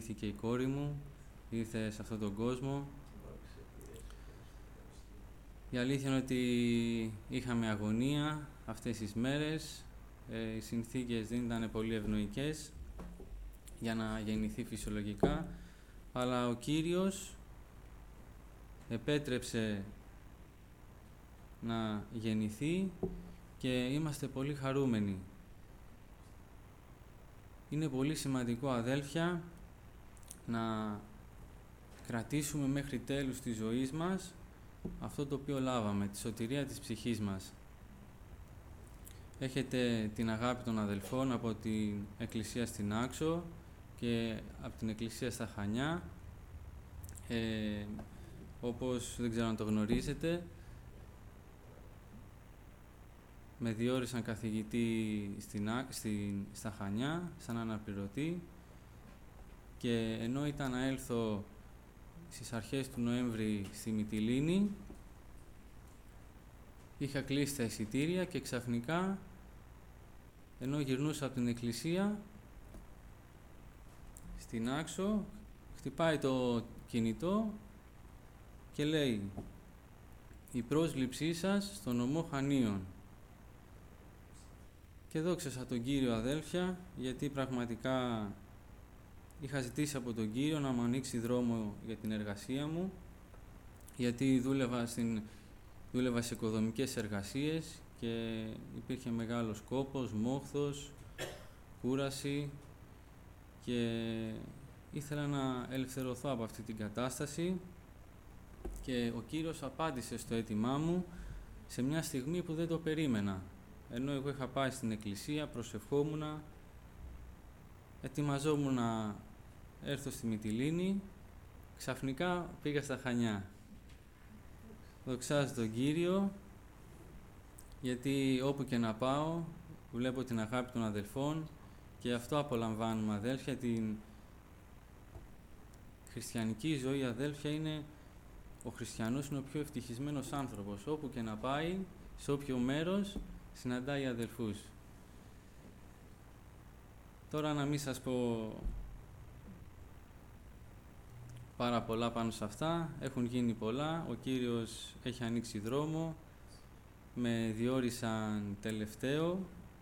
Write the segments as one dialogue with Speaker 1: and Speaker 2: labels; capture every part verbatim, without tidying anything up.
Speaker 1: γεννήθηκε η κόρη μου, ήρθε σε αυτόν τον κόσμο. Η αλήθεια είναι ότι είχαμε αγωνία αυτές τις μέρες, ε, οι συνθήκες δεν ήταν πολύ ευνοϊκές για να γεννηθεί φυσιολογικά, αλλά ο Κύριος επέτρεψε να γεννηθεί και είμαστε πολύ χαρούμενοι. Είναι πολύ σημαντικό, αδέλφια, να κρατήσουμε μέχρι τέλους της ζωής μας αυτό το οποίο λάβαμε, τη σωτηρία της ψυχής μας. Έχετε την αγάπη των αδελφών από την Εκκλησία στην Άξο και από την Εκκλησία στα Χανιά. Ε, όπως δεν ξέρω αν το γνωρίζετε, με διόρισαν καθηγητή στην, στην, στα Χανιά, σαν αναπληρωτή, και ενώ ήταν να έλθω στις αρχές του Νοέμβρη στη Μυτιλήνη, είχα κλείσει τα εισιτήρια και ξαφνικά, ενώ γυρνούσα από την εκκλησία, στην Άξο, χτυπάει το κινητό και λέει «Η πρόσληψή σας στο νομό Χανίων». Και δόξασα τον Κύριο, αδέλφια, γιατί πραγματικά είχα ζητήσει από τον Κύριο να μου ανοίξει δρόμο για την εργασία μου, γιατί δούλευα, στην, δούλευα σε οικοδομικές εργασίες και υπήρχε μεγάλος κόπος, μόχθος, κούραση και ήθελα να ελευθερωθώ από αυτή την κατάσταση και ο Κύριος απάντησε στο αίτημά μου σε μια στιγμή που δεν το περίμενα. Ενώ εγώ είχα πάει στην εκκλησία, προσευχόμουνα, ετοιμαζόμουν να έρθω στη Μυτιλήνη, ξαφνικά πήγα στα Χανιά. Δοξάζω τον Κύριο, γιατί όπου και να πάω βλέπω την αγάπη των αδελφών και αυτό απολαμβάνουμε, αδέλφια. Την χριστιανική ζωή, αδέλφια, είναι ο χριστιανός είναι ο πιο ευτυχισμένος άνθρωπος. Όπου και να πάει, σε όποιο μέρος, συναντάει αδελφούς. Τώρα να μην σας πω πάρα πολλά πάνω σε αυτά, έχουν γίνει πολλά, ο Κύριος έχει ανοίξει δρόμο, με διόρισαν τελευταίο,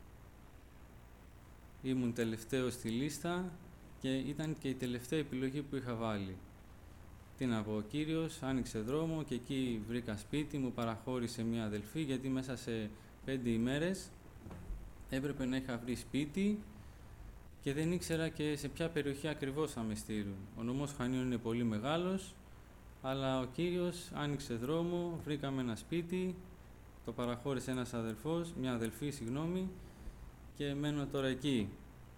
Speaker 1: ήμουν τελευταίο στη λίστα και ήταν και η τελευταία επιλογή που είχα βάλει. Τι να πω, ο Κύριος άνοιξε δρόμο και εκεί βρήκα σπίτι, μου παραχώρησε μια αδελφή, γιατί μέσα σε πέντε ημέρες έπρεπε να είχα βρει σπίτι και δεν ήξερα και σε ποια περιοχή ακριβώς θα με στείλουν. Ο νομός Χανίων είναι πολύ μεγάλος, αλλά ο Κύριος άνοιξε δρόμο, βρήκαμε ένα σπίτι, το παραχώρησε ένας αδελφός, μια αδελφή, συγγνώμη, και μένω τώρα εκεί.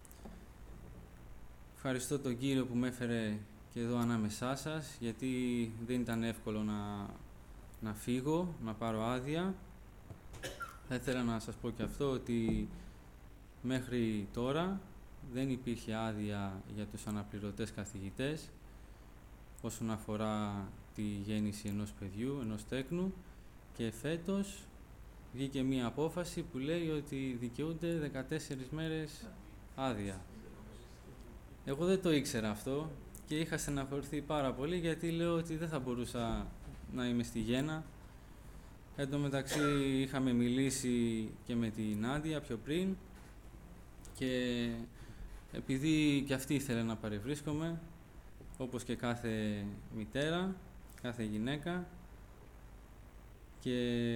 Speaker 1: Ευχαριστώ τον Κύριο που με έφερε και εδώ ανάμεσά σας, γιατί δεν ήταν εύκολο να, να φύγω, να πάρω άδεια. Θα ήθελα να σας πω και αυτό, ότι μέχρι τώρα δεν υπήρχε άδεια για τους αναπληρωτές καθηγητές όσον αφορά τη γέννηση ενός παιδιού, ενός τέκνου, και φέτος βγήκε μία απόφαση που λέει ότι δικαιούνται δεκατέσσερις μέρες άδεια. Εγώ δεν το ήξερα αυτό και είχα στεναχωρηθεί πάρα πολύ, γιατί λέω ότι δεν θα μπορούσα να είμαι στη γέννα. Εν τω μεταξύ είχαμε μιλήσει και με την Νάντια πιο πριν και επειδή και αυτή ήθελε να παρευρίσκομαι, όπως και κάθε μητέρα, κάθε γυναίκα, και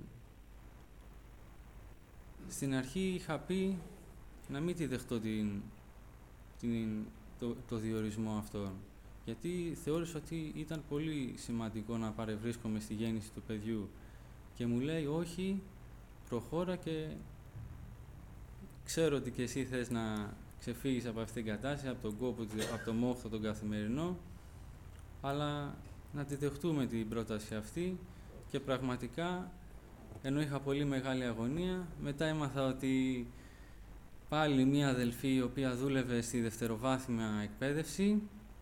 Speaker 1: στην αρχή είχα πει να μην τη δεχτώ την, την, το, το διορισμό αυτόν, γιατί θεώρησα ότι ήταν πολύ σημαντικό να παρευρίσκομαι στη γέννηση του παιδιού, και μου λέει όχι, προχώρα, και ξέρω ότι και εσύ θες να ξεφύγεις από αυτήν την κατάσταση, από τον κόπο, από το μόχθο τον καθημερινό, αλλά να τη δεχτούμε την πρόταση αυτή. Και πραγματικά, ενώ είχα πολύ μεγάλη αγωνία, μετά έμαθα ότι πάλι μία αδελφή η οποία δούλευε στη δευτεροβάθμια εκπαίδευση,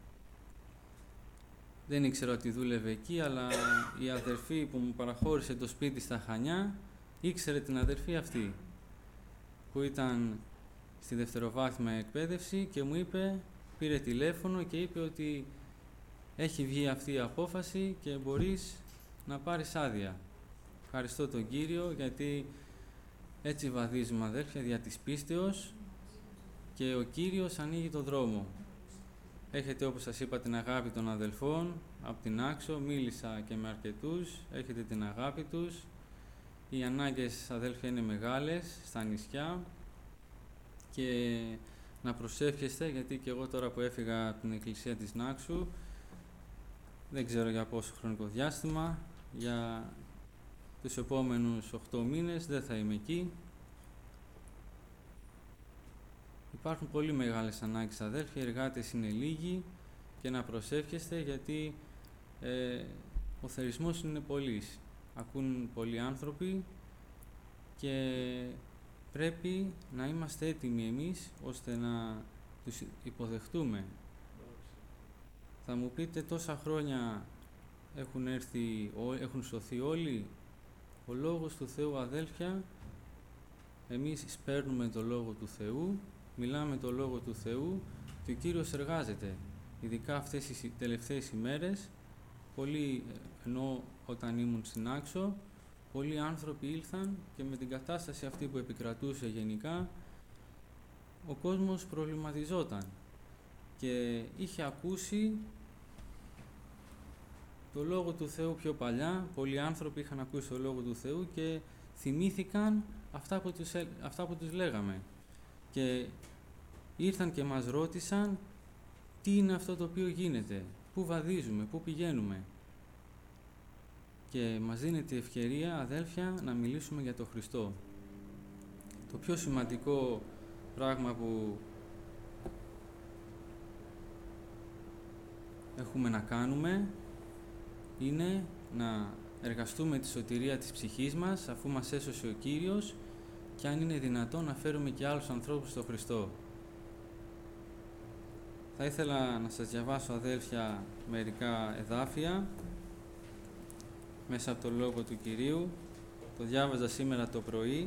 Speaker 1: δεν ήξερα ότι δούλευε εκεί, αλλά η αδελφή που μου παραχώρησε το σπίτι στα Χανιά ήξερε την αδελφή αυτή που ήταν στη δευτεροβάθμια εκπαίδευση και μου είπε πήρε τηλέφωνο και είπε ότι έχει βγει αυτή η απόφαση και μπορείς να πάρεις άδεια. Ευχαριστώ τον Κύριο, γιατί έτσι βαδίζουμε, αδέρφια, δια της πίστεως, και ο Κύριος ανοίγει το δρόμο. Έχετε, όπως σας είπα, την αγάπη των αδελφών από την Άξο, μίλησα και με αρκετούς, έχετε την αγάπη τους. Οι ανάγκες, αδέλφια, είναι μεγάλες στα νησιά και να προσεύχεστε, γιατί και εγώ τώρα που έφυγα από την εκκλησία της Νάξου, δεν ξέρω για πόσο χρονικό διάστημα, για τους επόμενους οκτώ μήνες δεν θα είμαι εκεί. Υπάρχουν πολύ μεγάλες ανάγκες, αδέλφια, οι εργάτες είναι λίγοι και να προσεύχεστε, γιατί ε, ο θερισμός είναι πολύς. Ακούν πολλοί άνθρωποι και πρέπει να είμαστε έτοιμοι εμείς ώστε να τους υποδεχτούμε. Θα μου πείτε, τόσα χρόνια έχουν έρθει, έχουν σωθεί όλοι. Ο Λόγος του Θεού, αδέλφια, εμείς σπέρνουμε το Λόγο του Θεού, μιλάμε το Λόγο του Θεού και ο Κύριος εργάζεται. Ειδικά αυτές τις τελευταίες ημέρες, πολλοί, ενώ όταν ήμουν στην Άξο, πολλοί άνθρωποι ήλθαν και με την κατάσταση αυτή που επικρατούσε γενικά, ο κόσμος προβληματιζόταν και είχε ακούσει το Λόγο του Θεού πιο παλιά. Πολλοί άνθρωποι είχαν ακούσει το Λόγο του Θεού και θυμήθηκαν αυτά που τους, αυτά που τους λέγαμε. Και ήρθαν και μας ρώτησαν τι είναι αυτό το οποίο γίνεται, πού βαδίζουμε, πού πηγαίνουμε. Και μας δίνεται η ευκαιρία, αδέλφια, να μιλήσουμε για τον Χριστό. Το πιο σημαντικό πράγμα που έχουμε να κάνουμε είναι να εργαστούμε τη σωτηρία της ψυχής μας, αφού μας έσωσε ο Κύριος, και αν είναι δυνατόν να φέρουμε και άλλους ανθρώπους στον Χριστό. Θα ήθελα να σας διαβάσω, αδέλφια, μερικά εδάφια μέσα από το Λόγο του Κυρίου. Το διάβαζα σήμερα το πρωί.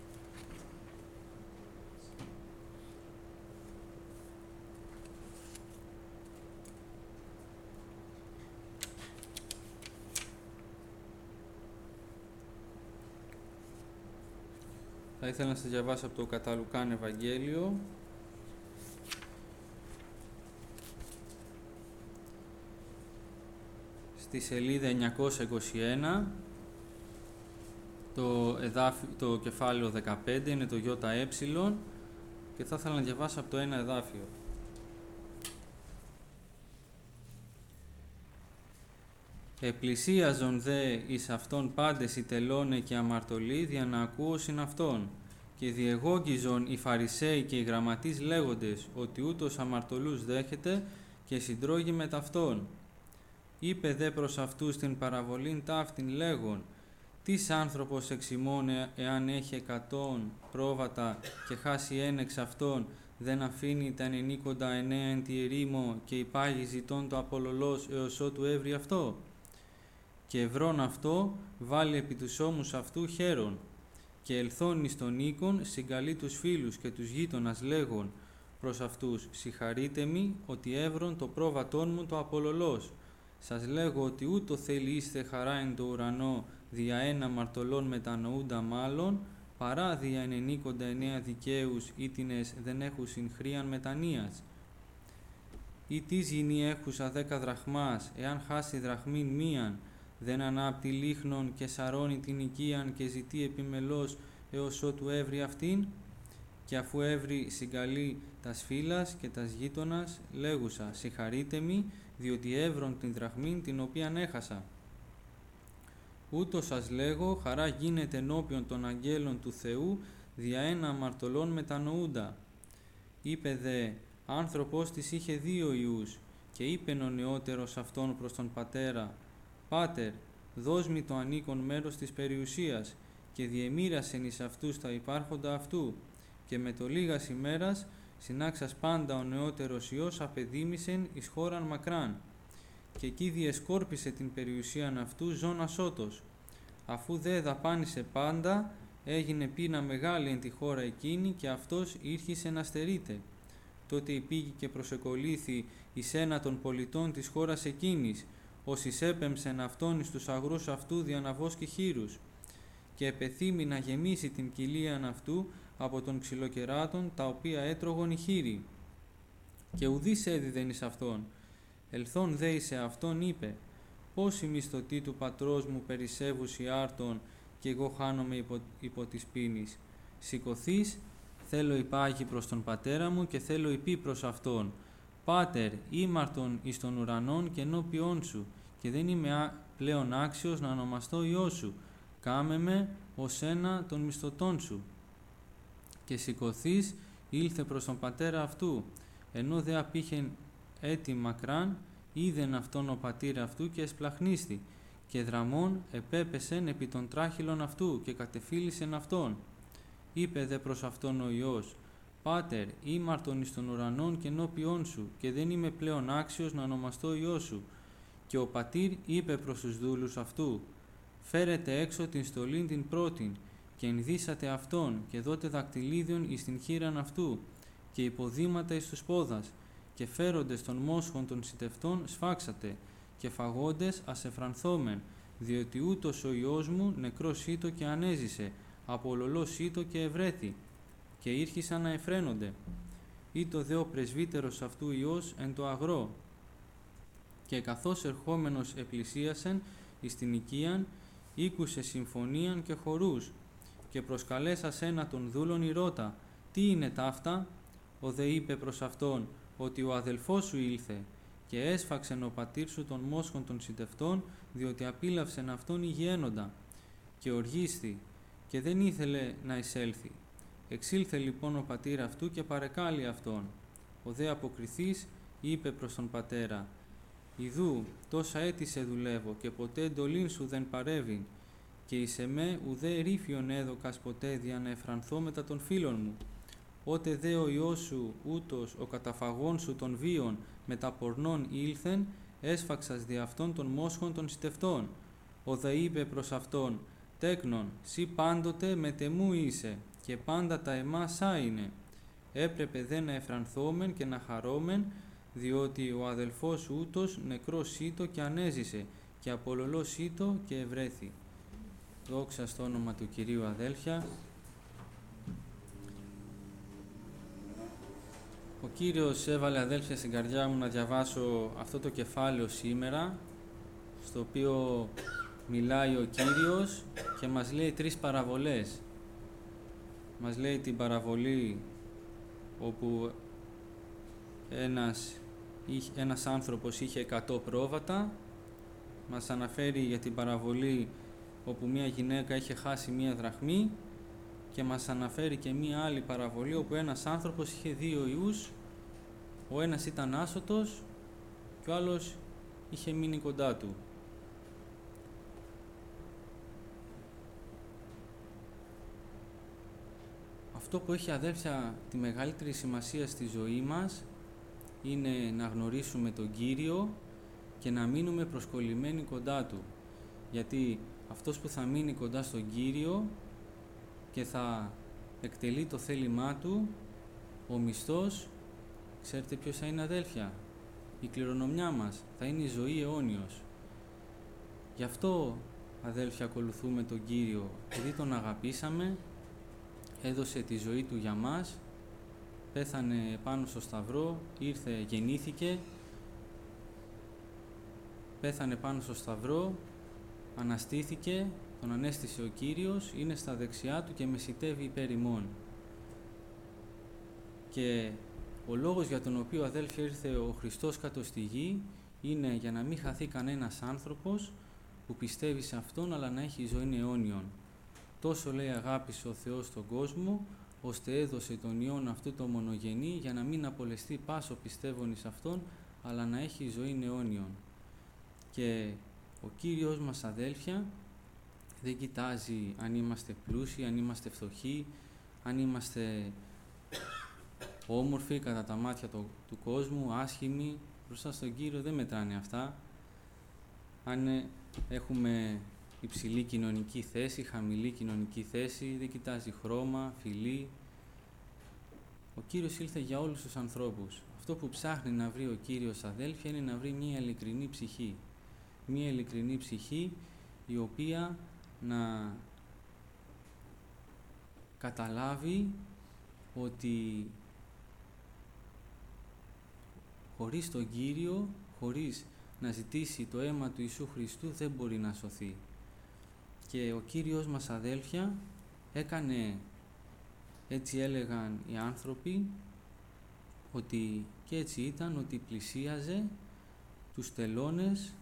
Speaker 1: Θα ήθελα να σας διαβάσω από το κατά Λουκάν Ευαγγέλιο. Στη σελίδα εννιακόσια είκοσι ένα, το, εδάφι, το κεφάλαιο δεκαπέντε είναι το ΙΕ και θα ήθελα να διαβάσω από το ένα εδάφιο. Επλησίαζον δε εις αυτόν πάντες οι τελώνε και αμαρτωλοί δια να ακούωσιν αυτόν, και διεγόγγιζον οι Φαρισαίοι και οι γραμματείς λέγοντες ότι ούτως αμαρτωλούς δέχεται και συντρώγει με ταυτόν. Είπε δε προς αυτούς την παραβολήν ταύτην λέγον, τις άνθρωπος εξ ημών εάν έχει εκατόν πρόβατα και χάσει ένα εξ αυτών, δεν αφήνει τα ενενήκοντα εννέα εν τη ερήμο και υπάγει ζητών το απολωλός έως ότου έβρει αυτό. Και ευρών αυτό βάλει επί τους ώμους αυτού χαίρον, και ελθόν εις τον οίκον συγκαλεί τους φίλους και τους γείτονας λέγον προς αυτούς, συγχαρείτε μη ότι έβρον το πρόβατόν μου το απολωλός. Σας λέγω ότι ούτω θέλει είστε χαρά εν το ουρανό δια ένα αμαρτωλών μετανοούντα μάλλον, παρά δια ενενήκοντα εννέα δικαίους ήτινες δεν έχουσιν χρίαν μετανοίας. Ή τις γινή έχουσα δέκα δραχμάς, εάν χάσει δραχμήν μίαν, δεν ανάπτει λίχνον και σαρώνει την οικίαν και ζητεί επιμελώς έως ότου έβρει αυτήν, και αφού έβρει συγκαλεί τας φύλας και τας γείτονας, λέγουσα, συγχαρείτε μη, διότι έβρον την δραχμήν την οποίαν έχασα. Ούτως σας λέγω, χαρά γίνεται ενώπιον των αγγέλων του Θεού, δια ένα αμαρτωλών μετανοούντα. Είπε δε, άνθρωπος της είχε δύο ιούς, και είπεν ο νεότερος αυτόν προς τον πατέρα, «Πάτερ, δώσ' μη το ανήκον μέρος της περιουσίας», και διεμοίρασεν εις αυτούς τα υπάρχοντα αυτού, και με το λίγας ημέρας συνάξας πάντα ο νεότερος ιός απεδίμησεν εις χώραν μακράν, και εκεί διεσκόρπισε την περιουσίαν αυτού ζών ασώτος. Αφού δε δαπάνησε πάντα, έγινε πείνα μεγάλη εν τη χώρα εκείνη και αυτός ήρχισε να στερείται. τότε υπήγη και προσεκολήθη εις ένα των πολιτών της χώρας εκείνης, ως εισέπεμψεν αυτόν εις τους αγρούς αυτού διαναβός και χείρους, και επεθύμη να γεμίσει την κοιλίαν αυτού από των ξυλοκεράτων, τα οποία έτρωγον οι χείροι. Και ουδείς έδιδεν εις αυτόν. Ελθόν δε εις αυτόν είπε, πώς η μισθωτή του πατρός μου περισσεύουσι άρτων, και εγώ χάνομαι υπό, υπό της πίνης. Σηκωθείς, θέλω υπάγει προς τον πατέρα μου και θέλω υπεί προς αυτόν. Πάτερ, ήμαρτον εις των ουρανών και ενώπιόν σου, και δεν είμαι πλέον άξιος να ονομαστώ Υιός σου. Κάμε με ως ένα των μισθωτών σου. Και σηκωθείς, ήλθε προς τον πατέρα αυτού, ενώ δε απήχεν έτη μακράν, είδεν αυτόν ο πατήρ αυτού και εσπλαχνίστη, και δραμών επέπεσεν επί των τράχυλων αυτού και κατεφύλισεν αυτόν. Είπε δε προς αυτόν ο Υιός, Πάτερ, ήμαρτον εις των ουρανών και ενώπιόν σου, και δεν είμαι πλέον άξιος να ονομαστώ Υιός σου. Και ο πατήρ είπε προς τους δούλους αυτού, φέρετε έξω την στολήν την πρώτην, και ενδύσατε αυτόν, και δώτε δακτυλίδιον εις την χείραν αυτού, και υποδήματα εις τους πόδας, και φέροντες των μόσχων των σιτευτών σφάξατε, και φαγόντες ασεφρανθόμεν, διότι ούτως ο Υιός μου νεκρός ήτο και ανέζησε, απολωλός ήτο και ευρέθη, και ήρχισαν να εφραίνονται. Ήτο δε ο πρεσβύτερος αυτού Υιός εν το αγρό. Και καθώς ερχόμενος επλησίασεν εις την οικίαν, ήκουσε συμφωνίαν και χορούς, και προσκαλέσας ένα των δούλων ηρώτα, τι είναι ταύτα? Ο δε είπε προς αυτόν, ότι ο αδελφός σου ήλθε, και έσφαξεν ο πατήρ σου των μόσχων των σιτευτών, διότι απίλαυσεν αυτόν υγιαίνοντα, και οργίστη, και δεν ήθελε να εισέλθει. Εξήλθε λοιπόν ο πατήρ αυτού και παρεκάλει αυτόν. Ο δε αποκριθής είπε προς τον πατέρα, «Ιδού, τόσα έτη σε δουλεύω και ποτέ εντολήν σου δεν παρέβην, και εις εμέ ουδέ ρήφιον έδωκας ποτέ δια να εφρανθώ μετά των φίλων μου. Ότε δε ο Υιός σου, ούτως ο καταφαγών σου των βίων με τα πορνών ήλθεν, έσφαξας δι' αυτών των μόσχων των σιτευτών. Ο δε είπε προς αυτόν, τέκνον, σύ πάντοτε με τεμού είσαι, και πάντα τα εμάς είναι. Έπρεπε δε να εφρανθόμεν και να χαρόμεν, διότι ο αδελφός ούτως νεκρός ήτο και ανέζησε, και απολωλός ήτο και ευρέθη». Δόξα στο όνομα του Κυρίου, αδέλφια. Ο Κύριος έβαλε, αδέλφια, στην καρδιά μου να διαβάσω αυτό το κεφάλαιο σήμερα, στο οποίο μιλάει ο Κύριος και μας λέει τρεις παραβολές. Μας λέει την παραβολή όπου ένας, ένας άνθρωπος είχε εκατό πρόβατα, μας αναφέρει για την παραβολή όπου μία γυναίκα είχε χάσει μία δραχμή, και μας αναφέρει και μία άλλη παραβολή όπου ένας άνθρωπος είχε δύο ιούς, ο ένας ήταν άσωτος και ο άλλος είχε μείνει κοντά του. Αυτό που έχει, αδέλφια, τη μεγαλύτερη σημασία στη ζωή μας είναι να γνωρίσουμε τον Κύριο και να μείνουμε προσκολλημένοι κοντά Του. Γιατί αυτός που θα μείνει κοντά στον Κύριο και θα εκτελεί το θέλημά Του, ο μισθός, ξέρετε ποιος θα είναι, αδέλφια? Η κληρονομιά μας θα είναι η ζωή αιώνιος. Γι' αυτό, αδέλφια, ακολουθούμε τον Κύριο, επειδή Τον αγαπήσαμε, έδωσε τη ζωή Του για μας, πέθανε πάνω στο σταυρό, ήρθε, γεννήθηκε, πέθανε πάνω στο σταυρό, αναστήθηκε, Τον ανέστησε ο Κύριος, είναι στα δεξιά Του και μεσιτεύει υπέρ ημών. Και ο λόγος για τον οποίο, αδέλφια, ήρθε ο Χριστός κάτω στη γη είναι για να μην χαθεί κανένας άνθρωπος που πιστεύει σε Αυτόν, αλλά να έχει ζωή αιώνιον. Τόσο, λέει, αγάπησε ο Θεός τον κόσμο, ώστε έδωσε τον Υιόν αυτού το μονογενή, για να μην απολεστεί πάσο πιστεύων εις Αυτόν, αλλά να έχει ζωή αιώνιον. Και ο Κύριος μας, αδέλφια, δεν κοιτάζει αν είμαστε πλούσιοι, αν είμαστε φτωχοί, αν είμαστε όμορφοι κατά τα μάτια του, του κόσμου, άσχημοι. Μπροστά στον Κύριο δεν μετράνε αυτά. Αν έχουμε υψηλή κοινωνική θέση, χαμηλή κοινωνική θέση, δεν κοιτάζει χρώμα, φυλή. Ο Κύριος ήλθε για όλους τους ανθρώπους. Αυτό που ψάχνει να βρει ο Κύριος, αδέλφια, είναι να βρει μια ειλικρινή ψυχή. Μια ειλικρινή ψυχή η οποία να καταλάβει ότι χωρίς τον Κύριο, χωρίς να ζητήσει το αίμα του Ιησού Χριστού, δεν μπορεί να σωθεί. Και ο Κύριος μας, αδέλφια, έκανε, έτσι έλεγαν οι άνθρωποι, ότι και έτσι ήταν, ότι πλησίαζε τους τελώνες,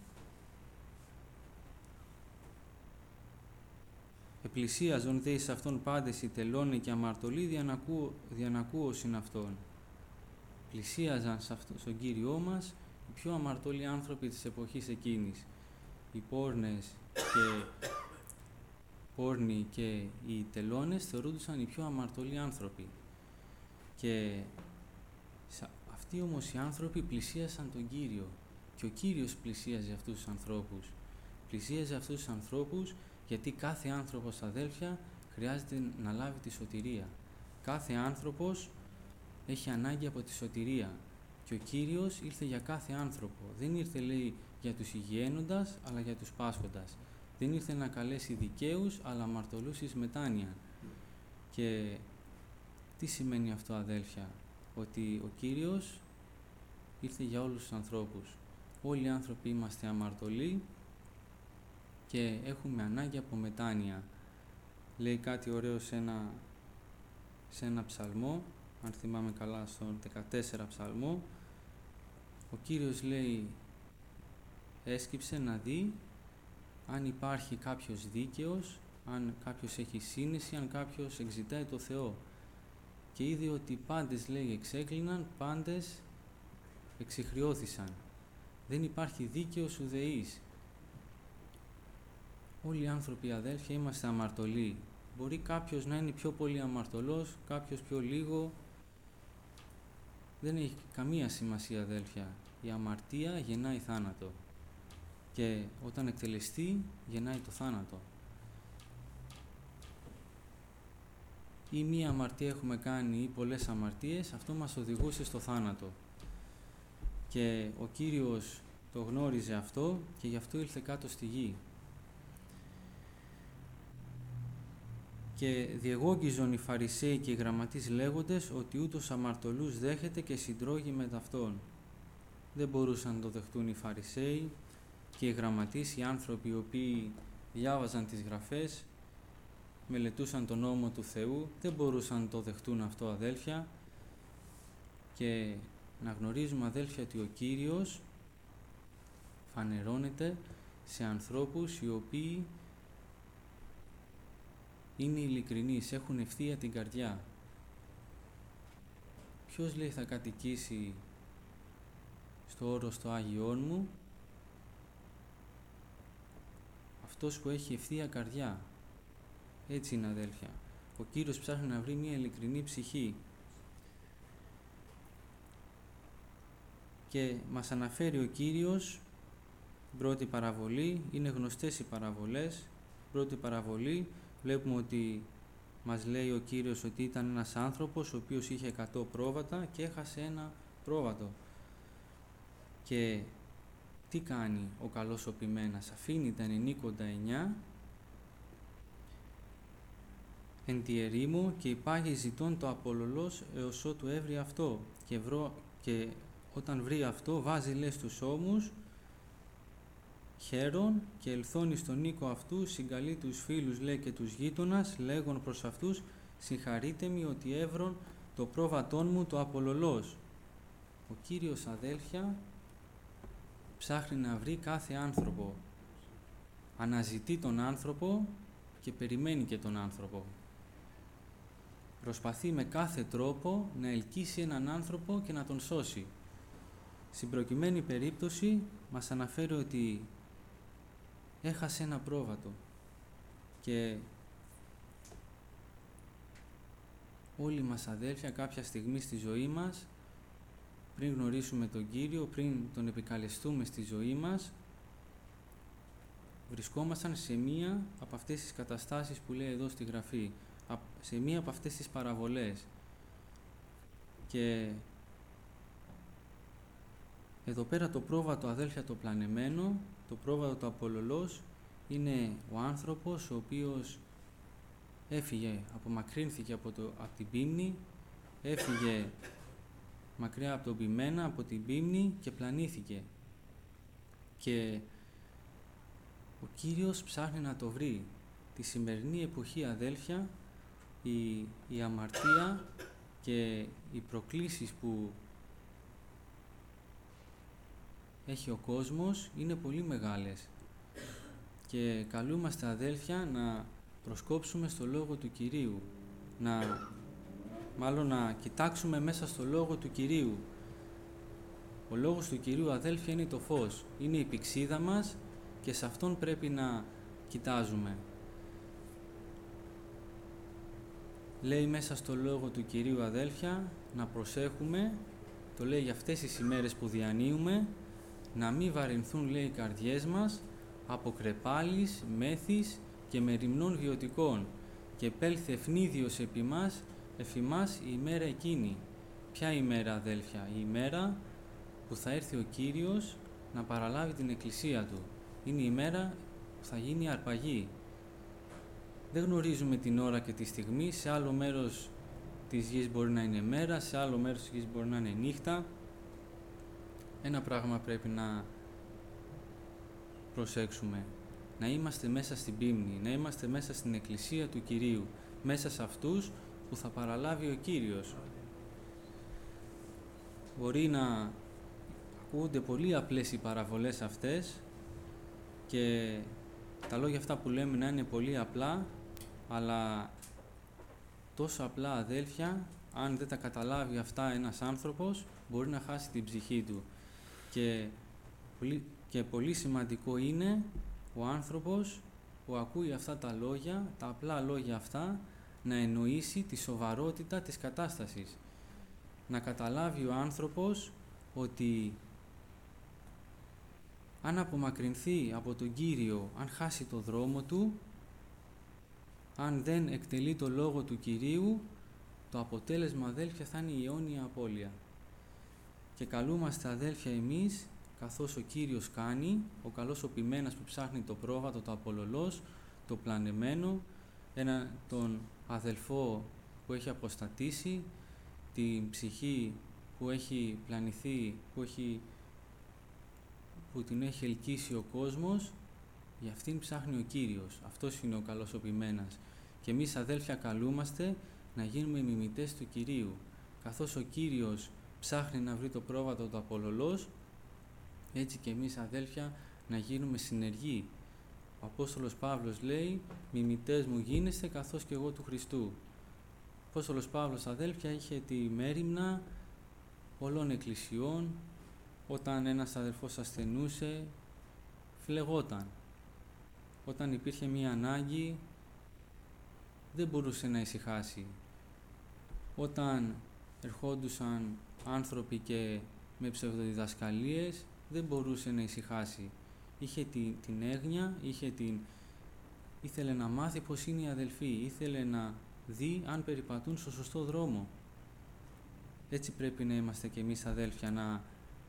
Speaker 1: επλησίαζον δε εις αυτόν πάντες οι τελώνε και αμαρτωλοί διανακούωσιν αυτόν. Πλησίαζαν στον Κύριό μας οι πιο αμαρτωλοί άνθρωποι της εποχής εκείνης. Οι πόρνες και πόρνοι και οι τελώνες θεωρούνταν οι πιο αμαρτωλοί άνθρωποι. Και αυτοί όμως οι άνθρωποι πλησίασαν τον Κύριο. Και ο Κύριος πλησίαζε αυτούς τους ανθρώπους. Πλησίαζε αυτούς τους ανθρώπους γιατί κάθε άνθρωπος, αδέλφια, χρειάζεται να λάβει τη σωτηρία. Κάθε άνθρωπος έχει ανάγκη από τη σωτηρία. Και ο Κύριος ήρθε για κάθε άνθρωπο. Δεν ήρθε, λέει, για τους υγιαίνοντας, αλλά για τους πάσχοντας. Δεν ήρθε να καλέσει δικαίους, αλλά αμαρτωλούς εις μετάνοια. Και τι σημαίνει αυτό, αδέλφια? Ότι ο Κύριος ήρθε για όλους τους ανθρώπους. Όλοι οι άνθρωποι είμαστε αμαρτωλοί και έχουμε ανάγκη από μετάνοια. Λέει κάτι ωραίο σε ένα, σε ένα ψαλμό, αν θυμάμαι καλά, στον δεκατέσσερα ψαλμό. Ο Κύριος, λέει, έσκυψε να δει αν υπάρχει κάποιος δίκαιος, αν κάποιος έχει σύνεση, αν κάποιος εξητάει το Θεό. Και είδε ότι πάντες, λέει, εξέκλειναν, πάντες εξιχριώθησαν. Δεν υπάρχει δίκαιος ουδεής. Όλοι οι άνθρωποι, αδέλφια, είμαστε αμαρτωλοί. Μπορεί κάποιος να είναι πιο πολύ αμαρτωλός, κάποιος πιο λίγο. Δεν έχει καμία σημασία, αδέλφια. Η αμαρτία γεννάει θάνατο. Και όταν εκτελεστεί, γεννάει το θάνατο. Ή μία αμαρτία έχουμε κάνει ή πολλές αμαρτίες, αυτό μας οδηγούσε στο θάνατο. Και ο Κύριος το γνώριζε αυτό και γι' αυτό ήλθε κάτω στη γη. Και διεγόγγιζον οι Φαρισαίοι και οι γραμματείς λέγοντες ότι ούτως αμαρτωλούς δέχεται και συντρώγει με ταυτόν. Δεν μπορούσαν να το δεχτούν οι Φαρισαίοι και οι γραμματείς, οι άνθρωποι οι οποίοι διάβαζαν τις γραφές, μελετούσαν τον νόμο του Θεού, δεν μπορούσαν να το δεχτούν αυτό, αδέλφια. Και να γνωρίζουμε, αδέλφια, ότι ο Κύριος φανερώνεται σε ανθρώπους οι οποίοι είναι ειλικρινείς, έχουν ευθεία την καρδιά. Ποιος, λέει, θα κατοικήσει στο όρος το Άγιόν μου? Αυτός που έχει ευθεία καρδιά. Έτσι είναι, αδέλφια. Ο Κύριος ψάχνει να βρει μια ειλικρινή ψυχή. Και μας αναφέρει ο Κύριος, πρώτη παραβολή, είναι γνωστές οι παραβολές. Πρώτη παραβολή, βλέπουμε ότι μας λέει ο Κύριος ότι ήταν ένας άνθρωπος ο οποίος είχε εκατό πρόβατα και έχασε ένα πρόβατο. Και τι κάνει ο καλός ο ποιμένας? Αφήνει τα ενενήκοντα εννιά εν τη ερήμο και υπάγει ζητών το απολωλός έως ότου έβρει αυτό. Και, βρω, και όταν βρει αυτό, βάζει, λέει, στους ώμους χαίρον και ελθώνει στον οίκο αυτού, συγκαλεί τους φίλους, λέει, και τους γείτονας, λέγον προς αυτούς, συγχαρείτε μη ότι έβρον το πρόβατόν μου το απολωλός. Ο Κύριος, αδέλφια, ψάχνει να βρει κάθε άνθρωπο. Αναζητεί τον άνθρωπο και περιμένει και τον άνθρωπο. Προσπαθεί με κάθε τρόπο να ελκύσει έναν άνθρωπο και να τον σώσει. Στην προκειμένη περίπτωση μας αναφέρει ότι έχασε ένα πρόβατο και όλοι μας, αδέλφια, κάποια στιγμή στη ζωή μας, πριν γνωρίσουμε τον Κύριο, πριν τον επικαλεστούμε στη ζωή μας, βρισκόμασταν σε μία από αυτές τις καταστάσεις που λέει εδώ στη Γραφή, σε μία από αυτές τις παραβολές. Και εδώ πέρα το πρόβατο, αδέλφια, το πλανεμένο, το πρόβατο το απολωλός, είναι ο άνθρωπος ο οποίος έφυγε, απομακρύνθηκε από, το, από την πίμνη, έφυγε μακριά από τον ποιμένα, από την πίμνη και πλανήθηκε. Και ο Κύριος ψάχνει να το βρει. Τη σημερινή εποχή, αδέλφια, η, η αμαρτία και οι προκλήσεις που έχει ο κόσμος είναι πολύ μεγάλες. Και καλούμαστε, αδέλφια, να προσκόψουμε στο Λόγο του Κυρίου, να, μάλλον να κοιτάξουμε μέσα στο Λόγο του Κυρίου. Ο Λόγος του Κυρίου, αδέλφια, είναι το φως, είναι η πηξίδα μας και σε αυτόν πρέπει να κοιτάζουμε. Λέει μέσα στο Λόγο του Κυρίου, αδέλφια, να προσέχουμε, το λέει για αυτές τις ημέρες που διανύουμε, να μην βαρυνθούν, λέει, οι καρδιές μας από κρεπάλης, μέθης και μεριμνών βιωτικών και επέλθε ευνίδιος επί μας, εφ' ημάς η ημέρα εκείνη. Ποια ημέρα, αδέλφια? Η ημέρα που θα έρθει ο Κύριος να παραλάβει την Εκκλησία Του. Είναι η ημέρα που θα γίνει η αρπαγή. Δεν γνωρίζουμε την ώρα και τη στιγμή, σε άλλο μέρος της γης μπορεί να είναι μέρα, σε άλλο μέρος της γης μπορεί να είναι νύχτα. Ένα πράγμα πρέπει να προσέξουμε, να είμαστε μέσα στην πίμνη, να είμαστε μέσα στην Εκκλησία του Κυρίου, μέσα σε αυτούς που θα παραλάβει ο Κύριος. Μπορεί να ακούγονται πολύ απλές οι παραβολές αυτές και τα λόγια αυτά που λέμε να είναι πολύ απλά, αλλά τόσο απλά, αδέλφια, αν δεν τα καταλάβει αυτά ένας άνθρωπος, μπορεί να χάσει την ψυχή του. Και πολύ, και πολύ σημαντικό είναι ο άνθρωπος που ακούει αυτά τα λόγια, τα απλά λόγια αυτά, να εννοήσει τη σοβαρότητα της κατάστασης. Να καταλάβει ο άνθρωπος ότι αν απομακρυνθεί από τον Κύριο, αν χάσει το δρόμο του, αν δεν εκτελεί το λόγο του Κυρίου, το αποτέλεσμα, αδέλφια, θα είναι η αιώνια απώλεια. Και καλούμαστε, αδέλφια, εμείς, καθώς ο Κύριος κάνει, ο καλός ο ποιμένας που ψάχνει το πρόβατο, το απολωλός, το πλανεμένο, ένα, τον αδελφό που έχει αποστατήσει, την ψυχή που έχει πλανηθεί, που, έχει, που την έχει ελκύσει ο κόσμος, για αυτήν ψάχνει ο Κύριος. Αυτός είναι ο καλός ο ποιμένας. Και εμείς, αδέλφια, καλούμαστε να γίνουμε μιμητές του Κυρίου. Καθώς ο Κύριος ψάχνει να βρει το πρόβατο του απολωλός, έτσι και εμείς, αδέλφια, να γίνουμε συνεργοί. Ο Απόστολος Παύλος λέει, μιμητές μου γίνεστε καθώς και εγώ του Χριστού. Ο Απόστολος Παύλος, αδέλφια, είχε τη μέριμνα πολλών εκκλησιών. Όταν ένας αδελφός ασθενούσε, φλεγόταν. Όταν υπήρχε μία ανάγκη, δεν μπορούσε να ησυχάσει. Όταν ερχόντουσαν άνθρωποι και με ψευδοδιδασκαλίες, δεν μπορούσε να ησυχάσει. Είχε την, την έγνοια, είχε την... ήθελε να μάθει πώς είναι οι αδελφοί, ήθελε να δει αν περιπατούν στο σωστό δρόμο. Έτσι πρέπει να είμαστε και εμείς, αδέλφια, να,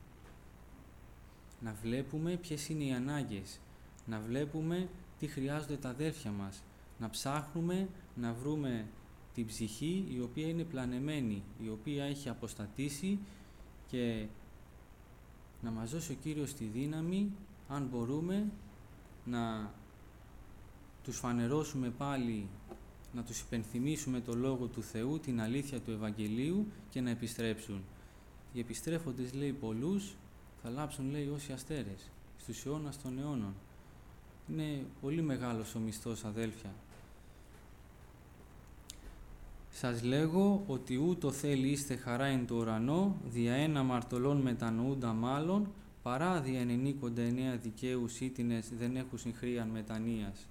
Speaker 1: να βλέπουμε ποιες είναι οι ανάγκες, να βλέπουμε τι χρειάζονται τα αδέλφια μας, να ψάχνουμε να βρούμε την ψυχή η οποία είναι πλανεμένη, η οποία έχει αποστατήσει και να μας δώσει ο Κύριος τη δύναμη, αν μπορούμε, να τους φανερώσουμε πάλι, να τους υπενθυμίσουμε το Λόγο του Θεού, την αλήθεια του Ευαγγελίου και να επιστρέψουν. Οι επιστρέφοντες, λέει, πολλούς, θα λάψουν, λέει, όσοι αστέρες, στους αιώνας των αιώνων. Είναι πολύ μεγάλος ο μισθός, αδέλφια. Σας λέγω ότι ούτω θέλει είστε χαρά εν το ουρανό, δια ένα μαρτωλών μετανοούντα μάλλον, παρά δια ενενήκοντα εννέα δικαίους ήτινες δεν έχουν συγχρίαν μετανοίας.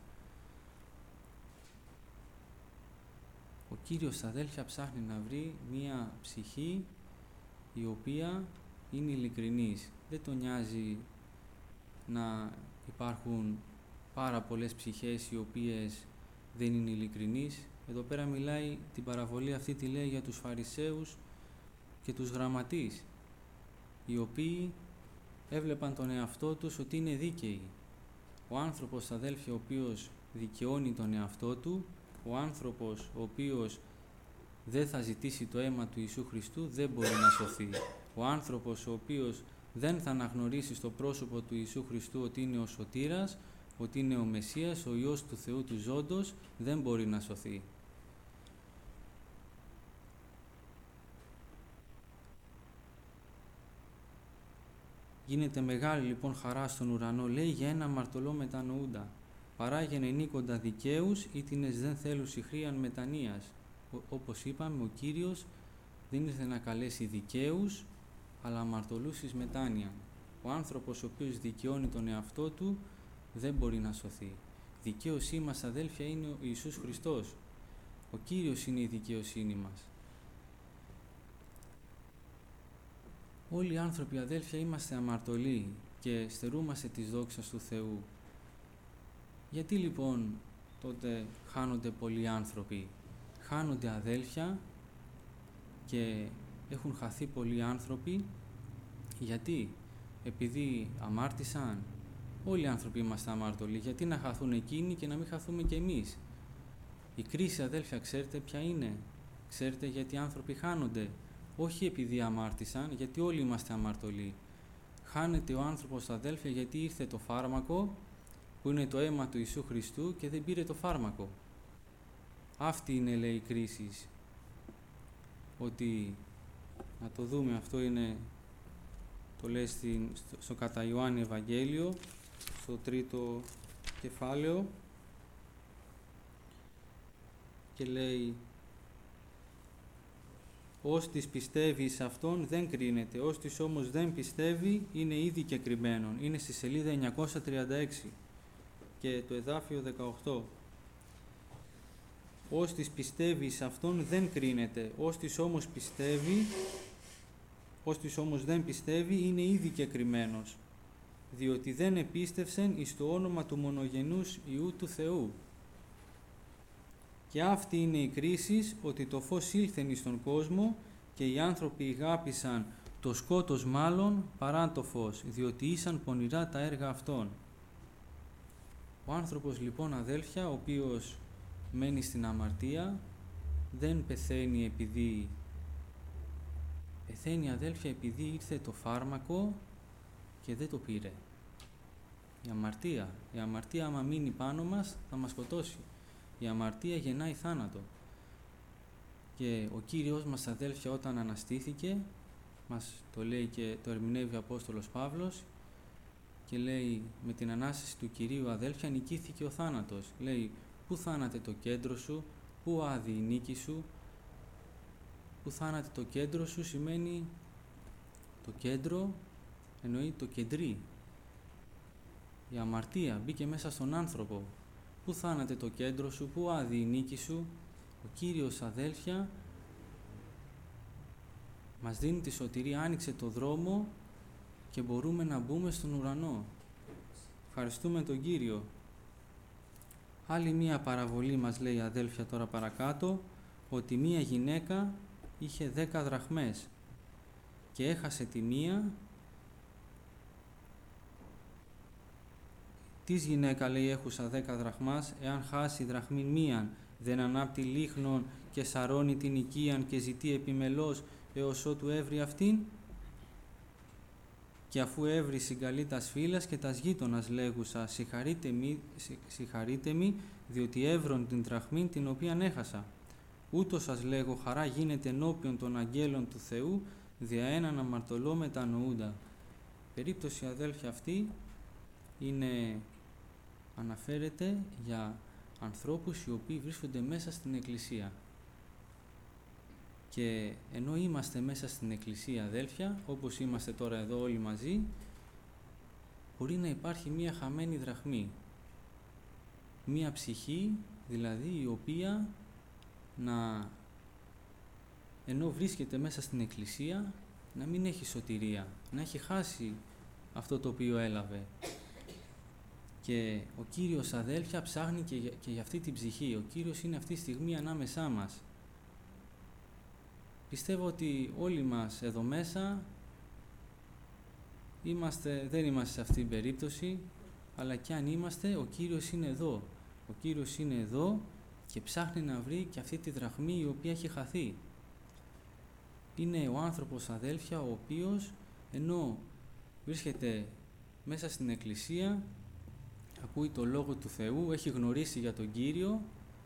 Speaker 1: Ο Κύριος, αδέλφια, ψάχνει να βρει μία ψυχή η οποία είναι ειλικρινής. Δεν τον νοιάζει να υπάρχουν πάρα πολλές ψυχές οι οποίες δεν είναι ειλικρινείς. Εδώ πέρα μιλάει, την παραβολή αυτή τη λέει για τους Φαρισαίους και τους γραμματείς, οι οποίοι έβλεπαν τον εαυτό τους ότι είναι δίκαιοι. Ο άνθρωπος, αδέλφια, ο οποίος δικαιώνει τον εαυτό του, ο άνθρωπος ο οποίος δεν θα ζητήσει το αίμα του Ιησού Χριστού, δεν μπορεί να σωθεί. Ο άνθρωπος ο οποίος δεν θα αναγνωρίσει στο πρόσωπο του Ιησού Χριστού ότι είναι ο Σωτήρας, ότι είναι ο Μεσσίας, ο Υιός του Θεού του Ζώντος, δεν μπορεί να σωθεί. Γίνεται μεγάλη λοιπόν χαρά στον ουρανό, λέει, για ένα αμαρτωλό μετανοούντα. Παράγενε νίκοντα δικαίους, ήτινες δεν θέλουν συχρίαν μετανοίας. Όπως είπαμε, ο Κύριος δεν ήρθε να καλέσει δικαίους, αλλά αμαρτωλούς εις μετάνοια. Ο άνθρωπος ο οποίος δικαιώνει τον εαυτό του δεν μπορεί να σωθεί. Δικαίωσή μας, αδέλφια, είναι ο Ιησούς Χριστός. Ο Κύριος είναι η δικαιοσύνη μας. Όλοι οι άνθρωποι, αδέλφια, είμαστε αμαρτωλοί και στερούμαστε της δόξας του Θεού. Γιατί λοιπόν τότε χάνονται πολλοί άνθρωποι? Χάνονται, αδέλφια, και έχουν χαθεί πολλοί άνθρωποι. Γιατί? Επειδή αμάρτησαν. Όλοι οι άνθρωποι είμαστε αμαρτωλοί. Γιατί να χαθούν εκείνοι και να μην χαθούμε κι εμείς? Η κρίση, αδέλφια, ξέρετε ποια είναι? Ξέρετε γιατί οι άνθρωποι χάνονται? Όχι επειδή αμάρτησαν, γιατί όλοι είμαστε αμαρτωλοί. Χάνεται ο άνθρωπος, αδέλφια, γιατί ήρθε το φάρμακο, που είναι το αίμα του Ιησού Χριστού, και δεν πήρε το φάρμακο. Αυτή είναι, λέει, η κρίση. Ότι, να το δούμε, αυτό είναι, το λέει στην, στο, στο κατά Ιωάννη Ευαγγέλιο, στο τρίτο κεφάλαιο, και λέει: «Όστις πιστεύει σε Αυτόν δεν κρίνεται, όστις όμως δεν πιστεύει είναι ήδη και κρυμμένον». Είναι στη σελίδα εννιακόσια τριάντα έξι και το εδάφιο δεκαοκτώ. «Όστις πιστεύει σε Αυτόν δεν κρίνεται, όστις όμως πιστεύει, όστις όμως δεν πιστεύει είναι ήδη και κρυμμένος, διότι δεν επίστευσεν εις το όνομα του μονογενούς Υιού του Θεού». Και αυτή είναι η κρίση, ότι το φως ήλθεν εις τον κόσμο και οι άνθρωποι ηγάπησαν το σκότος μάλλον παρά το φως, διότι ήσαν πονηρά τα έργα αυτών. Ο άνθρωπος λοιπόν, αδέλφια, ο οποίος μένει στην αμαρτία, δεν πεθαίνει επειδή... Πεθαίνει, αδέλφια, επειδή ήρθε το φάρμακο και δεν το πήρε. Η αμαρτία. Η αμαρτία, άμα μείνει πάνω μας, θα μας σκοτώσει. Η αμαρτία γεννάει θάνατο. Και ο Κύριος μας, αδέλφια, όταν αναστήθηκε, μας το λέει και το ερμηνεύει ο Απόστολος Παύλος, και λέει, με την Ανάσταση του Κυρίου, αδέλφια, νικήθηκε ο θάνατος. Λέει, πού θάνατε το κέντρο σου, πού άδει η νίκη σου? Πού θάνατε το κέντρο σου σημαίνει, το κέντρο εννοεί το κεντρί. Η αμαρτία μπήκε μέσα στον άνθρωπο. Πού θάνατε το κέντρο σου, πού άδει η νίκη σου? Ο Κύριος, αδέλφια, μας δίνει τη σωτηρία, άνοιξε το δρόμο και μπορούμε να μπούμε στον ουρανό. Ευχαριστούμε τον Κύριο. Άλλη μία παραβολή μας λέει, αδέλφια, τώρα παρακάτω, ότι μία γυναίκα είχε δέκα δραχμές και έχασε τη μία. Της γυναίκα, λέει, έχουσα δέκα δραχμάς, εάν χάσει δραχμήν μίαν, δεν ανάπτει λίχνον και σαρώνει την οικίαν και ζητεί επιμελώς έως ότου έβρει αυτήν? Και αφού έβρει συγκαλεί τας φίλας και τας γείτονας λέγουσα, συγχαρείτε μη, συγχαρείτε μη, διότι έβρον την δραχμήν την οποίαν έχασα. Ούτω σας λέγω, χαρά γίνεται ενώπιον των αγγέλων του Θεού, δια έναν αμαρτωλό μετανοούντα. Περίπτωση, αδέλφια, αυτή είναι, αναφέρεται για ανθρώπους οι οποίοι βρίσκονται μέσα στην Εκκλησία. Και ενώ είμαστε μέσα στην Εκκλησία, αδέλφια, όπως είμαστε τώρα εδώ όλοι μαζί, μπορεί να υπάρχει μία χαμένη δραχμή. Μία ψυχή, δηλαδή, η οποία να, ενώ βρίσκεται μέσα στην Εκκλησία, να μην έχει σωτηρία, να έχει χάσει αυτό το οποίο έλαβε. Και ο Κύριος, αδέλφια, ψάχνει και για, και για αυτή την ψυχή. Ο Κύριος είναι αυτή τη στιγμή ανάμεσά μας. πιστεύω ότι όλοι μας εδώ μέσα είμαστε, δεν είμαστε σε αυτή την περίπτωση, αλλά και αν είμαστε, ο Κύριος είναι εδώ. Ο Κύριος είναι εδώ και ψάχνει να βρει και αυτή τη δραχμή η οποία έχει χαθεί. Είναι ο άνθρωπος, αδέλφια, ο οποίος ενώ βρίσκεται μέσα στην Εκκλησία, ακούει το Λόγο του Θεού, έχει γνωρίσει για τον Κύριο,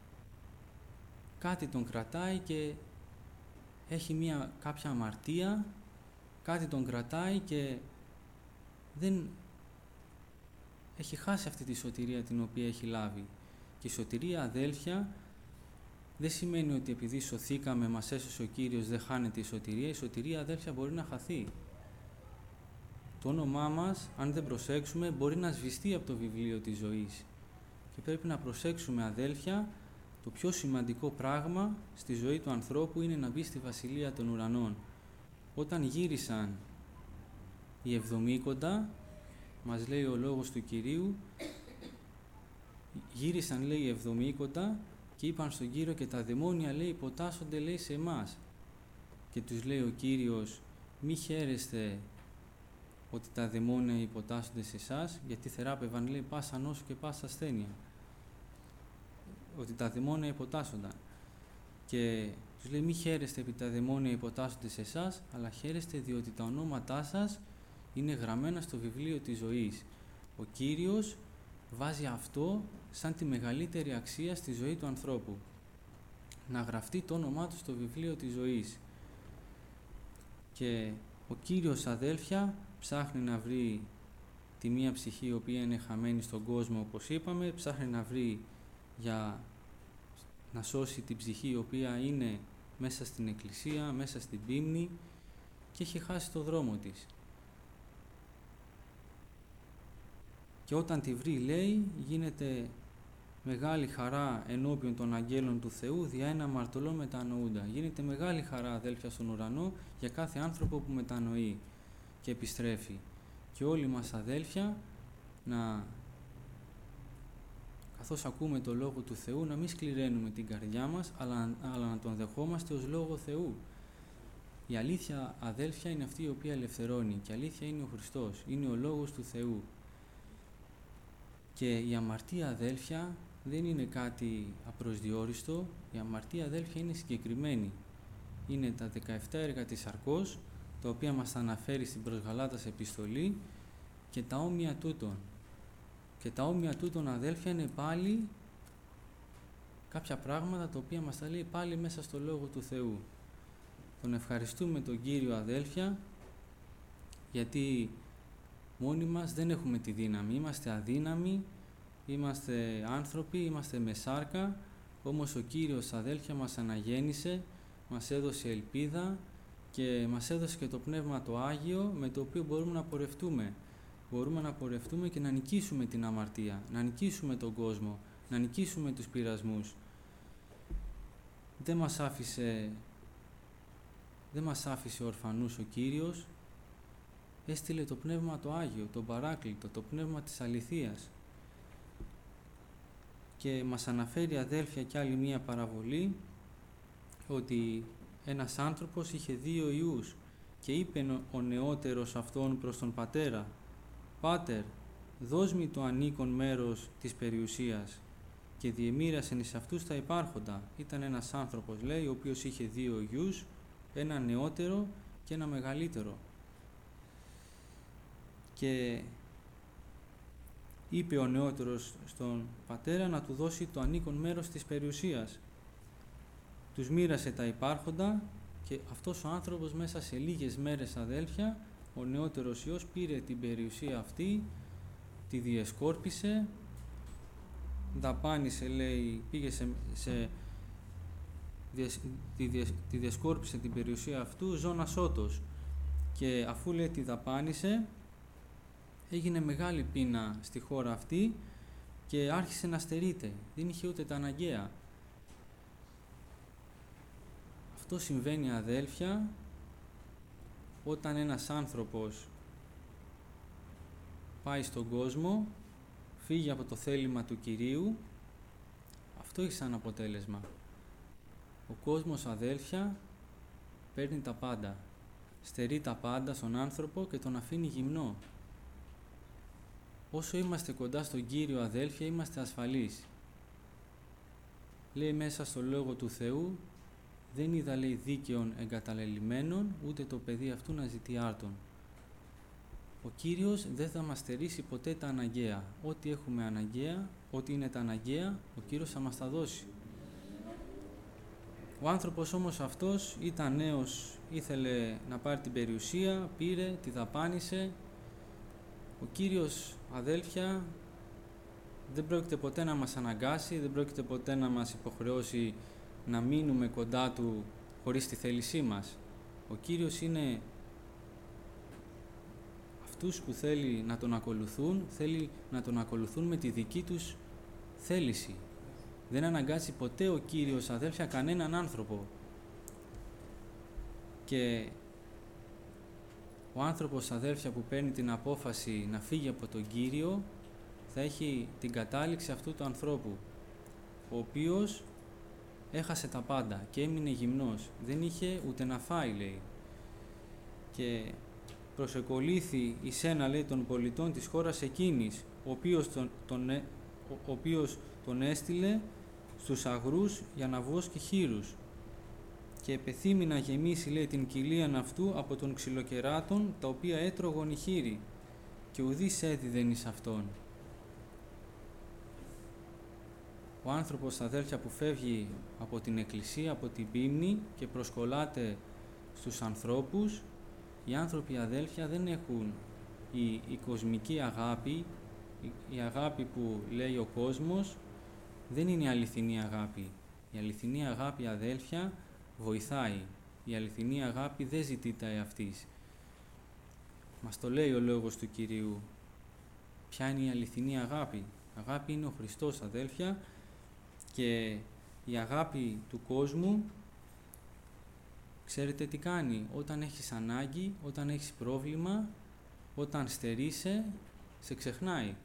Speaker 1: κάτι τον κρατάει και έχει μια, κάποια αμαρτία, κάτι τον κρατάει και δεν έχει χάσει αυτή τη σωτηρία την οποία έχει λάβει. Και η σωτηρία, αδέλφια, δεν σημαίνει ότι επειδή σωθήκαμε, μας έσωσε ο Κύριος, δεν χάνεται η σωτηρία. Η σωτηρία, αδέλφια, μπορεί να χαθεί. Το όνομά μας, αν δεν προσέξουμε, μπορεί να σβηστεί από το βιβλίο της ζωής. Και πρέπει να προσέξουμε, αδέλφια, το πιο σημαντικό πράγμα στη ζωή του ανθρώπου είναι να μπει στη Βασιλεία των Ουρανών. Όταν γύρισαν οι εβδομήκοντα, μας λέει ο λόγος του Κυρίου, γύρισαν, λέει, οι εβδομήκοντα και είπαν στον Κύριο και τα δαιμόνια, λέει, υποτάσσονται, λέει, σε εμάς. Και τους λέει ο Κύριος, μη χαίρεστε ότι τα δαιμόνια υποτάσσονται σε εσάς, γιατί θεράπευαν, λέει, πάσα νόσο και πάσα ασθένεια. Ότι τα δαιμόνια υποτάσσονταν. Και τους λέει, μη χαίρεστε επειδή τα δαιμόνια υποτάσσονται σε εσάς, αλλά χαίρεστε διότι τα ονόματά σας είναι γραμμένα στο βιβλίο της ζωής. Ο Κύριος βάζει αυτό σαν τη μεγαλύτερη αξία στη ζωή του ανθρώπου. Να γραφτεί το όνομά του στο βιβλίο της ζωής. Και ο Κύριος, αδέλφια, ψάχνει να βρει τη μία ψυχή η οποία είναι χαμένη στον κόσμο, όπως είπαμε, ψάχνει να βρει για να σώσει την ψυχή η οποία είναι μέσα στην Εκκλησία, μέσα στην πίμνη και έχει χάσει το δρόμο της. Και όταν τη βρει, λέει, γίνεται μεγάλη χαρά ενώπιον των αγγέλων του Θεού δια ένα αμαρτωλό μετανοούντα. Γίνεται μεγάλη χαρά, αδέλφια, στον ουρανό για κάθε άνθρωπο που μετανοεί και επιστρέφει. Και όλοι μας, αδέλφια, να, καθώς ακούμε το Λόγο του Θεού, να μην σκληραίνουμε την καρδιά μας, αλλά, αλλά να τον δεχόμαστε ως Λόγο Θεού. Η αλήθεια, αδέλφια, είναι αυτή η οποία ελευθερώνει και η αλήθεια είναι ο Χριστός, είναι ο Λόγος του Θεού. Και η αμαρτία, αδέλφια, δεν είναι κάτι απροσδιόριστο, η αμαρτία, αδέλφια, είναι συγκεκριμένη. Είναι τα δεκαεπτά έργα της σαρκός, τα οποία μας αναφέρει στην προς Γαλάτας επιστολή και τα όμοια τούτων. Και τα όμοια τούτων, αδέλφια, είναι πάλι κάποια πράγματα τα οποία μας τα λέει πάλι μέσα στο Λόγο του Θεού. Τον ευχαριστούμε τον Κύριο, αδέλφια, γιατί μόνοι μας δεν έχουμε τη δύναμη, είμαστε αδύναμοι, είμαστε άνθρωποι, είμαστε με σάρκα, όμως ο Κύριος, αδέλφια, μας αναγέννησε, μας έδωσε ελπίδα και μας έδωσε και το Πνεύμα το Άγιο με το οποίο μπορούμε να πορευτούμε. Μπορούμε να πορευτούμε και να νικήσουμε την αμαρτία, να νικήσουμε τον κόσμο, να νικήσουμε τους πειρασμούς. Δεν μας άφησε, δεν μας άφησε ορφανούς ο Κύριος, έστειλε το Πνεύμα το Άγιο, τον Παράκλητο, το Πνεύμα της αληθείας. Και μας αναφέρει, αδέλφια, κι άλλη μία παραβολή, ότι ένας άνθρωπος είχε δύο ιούς και είπε ο νεότερος αυτόν προς τον πατέρα, «Πάτερ, δώσ' μη το ανήκον μέρος της περιουσίας», και διεμοίρασεν εις αυτούς τα υπάρχοντα. Ήταν ένας άνθρωπος, λέει, ο οποίος είχε δύο γιους, ένα νεότερο και ένα μεγαλύτερο. Και είπε ο νεότερος στον πατέρα να του δώσει το ανήκον μέρος της περιουσίας. Τους μοίρασε τα υπάρχοντα και αυτός ο άνθρωπος μέσα σε λίγες μέρες, αδέλφια, ο νεότερος ιός πήρε την περιουσία αυτή, τη διεσκόρπισε, δαπάνησε, λέει, πήγε σε, σε τη, τη διεσκόρπισε την περιουσία αυτού ζώνα σώτος. Και αφού, λέει, τη δαπάνησε, έγινε μεγάλη πείνα στη χώρα αυτή και άρχισε να στερείται. Δεν είχε ούτε τα αναγκαία. Αυτό συμβαίνει, αδέλφια, όταν ένας άνθρωπος πάει στον κόσμο, φύγει από το θέλημα του Κυρίου, αυτό έχει σαν αποτέλεσμα. Ο κόσμος, αδέλφια, παίρνει τα πάντα. Στερεί τα πάντα στον άνθρωπο και τον αφήνει γυμνό. Όσο είμαστε κοντά στον Κύριο, αδέλφια, είμαστε ασφαλείς. Λέει μέσα στο Λόγο του Θεού, δεν είδα, λέει, δίκαιον εγκαταλελειμμένον, ούτε το παιδί αυτού να ζητεί άρτον. Ο Κύριος δεν θα μας στερήσει ποτέ τα αναγκαία. Ό,τι έχουμε αναγκαία, ό,τι είναι τα αναγκαία, ο Κύριος θα μας τα δώσει. Ο άνθρωπος όμως αυτός ήταν νέος, ήθελε να πάρει την περιουσία, πήρε, τη δαπάνησε. Ο Κύριος, αδέλφια, δεν πρόκειται ποτέ να μας αναγκάσει, δεν πρόκειται ποτέ να μας υποχρεώσει να μείνουμε κοντά Του χωρίς τη θέλησή μας. Ο Κύριος είναι αυτούς που θέλει να Τον ακολουθούν, θέλει να Τον ακολουθούν με τη δική τους θέληση. Δεν αναγκάζει ποτέ ο Κύριος, αδέλφια, κανέναν άνθρωπο. Και ο άνθρωπος, αδέλφια, που παίρνει την απόφαση να φύγει από τον Κύριο, θα έχει την κατάληξη αυτού του ανθρώπου, ο οποίος έχασε τα πάντα και έμεινε γυμνός. Δεν είχε ούτε να φάει, λέει. Και προσεκολήθη εις ένα, λέει, των πολιτών της χώρας εκείνης, ο οποίος τον, τον, ο, ο οποίος τον έστειλε στους αγρούς για ναυός και χείρους. Και επεθύμη να γεμίσει, λέει, την κοιλίαν αυτού από των ξυλοκεράτων, τα οποία έτρωγον οι χείροι, και ουδείς έδιδεν εις αυτόν. Ο άνθρωπος, αδέλφια, που φεύγει από την εκκλησία, από την πίμνη και προσκολάται στους ανθρώπους, οι άνθρωποι, αδέλφια, δεν έχουν η, η κοσμική αγάπη, η, η αγάπη που λέει ο κόσμος, δεν είναι η αληθινή αγάπη. Η αληθινή αγάπη, αδέλφια, βοηθάει. Η αληθινή αγάπη δεν ζητεί τα εαυτής. Μας το λέει ο Λόγος του Κυρίου. Ποια είναι η αληθινή αγάπη? Αγάπη είναι ο Χριστός, αδέλφια, και η αγάπη του κόσμου, ξέρετε τι κάνει? Όταν έχεις ανάγκη, όταν έχεις πρόβλημα, όταν στερείσαι, σε ξεχνάει.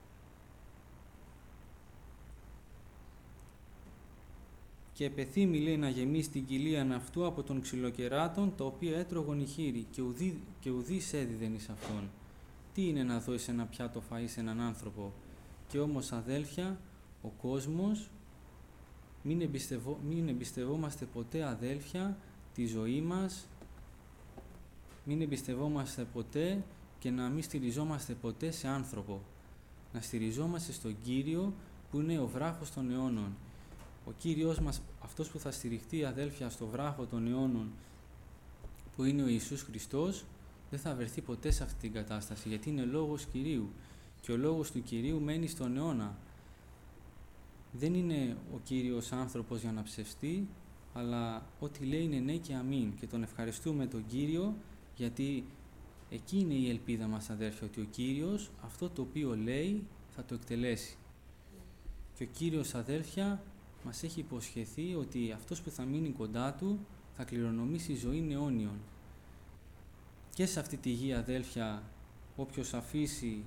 Speaker 1: Και επεθύμη, λέει, να γεμίσει την κοιλίαν αυτού από των ξυλοκεράτων, τα οποία έτρωγον οι χείροι, και, ουδή, και ουδείς έδιδεν εις αυτόν. Τι είναι να δώσει ένα πιάτο φαΐ σε έναν άνθρωπο? Και όμως, αδέλφια, ο κόσμος, μην, εμπιστευό, μην εμπιστευόμαστε ποτέ, αδέλφια, τη ζωή μας, μην εμπιστευόμαστε ποτέ και να μην στηριζόμαστε ποτέ σε άνθρωπο. Να στηριζόμαστε στον Κύριο, που είναι ο βράχος των αιώνων. Ο Κύριος μας, αυτός που θα στηριχτεί, αδέλφια, στο βράχο των αιώνων, που είναι ο Ιησούς Χριστός, δεν θα βρεθεί ποτέ σε αυτή την κατάσταση, γιατί είναι λόγος Κυρίου και ο λόγος του Κυρίου μένει στον αιώνα. Δεν είναι ο Κύριος άνθρωπος για να ψευστεί, αλλά ό,τι λέει είναι ναι και αμήν, και τον ευχαριστούμε τον Κύριο, γιατί εκεί είναι η ελπίδα μας, αδέρφια, ότι ο Κύριος αυτό το οποίο λέει θα το εκτελέσει. Και ο Κύριος, αδέρφια, μας έχει υποσχεθεί ότι αυτός που θα μείνει κοντά Του θα κληρονομήσει ζωή αιώνιον. Και σε αυτή τη γη, αδέλφια, όποιος αφήσει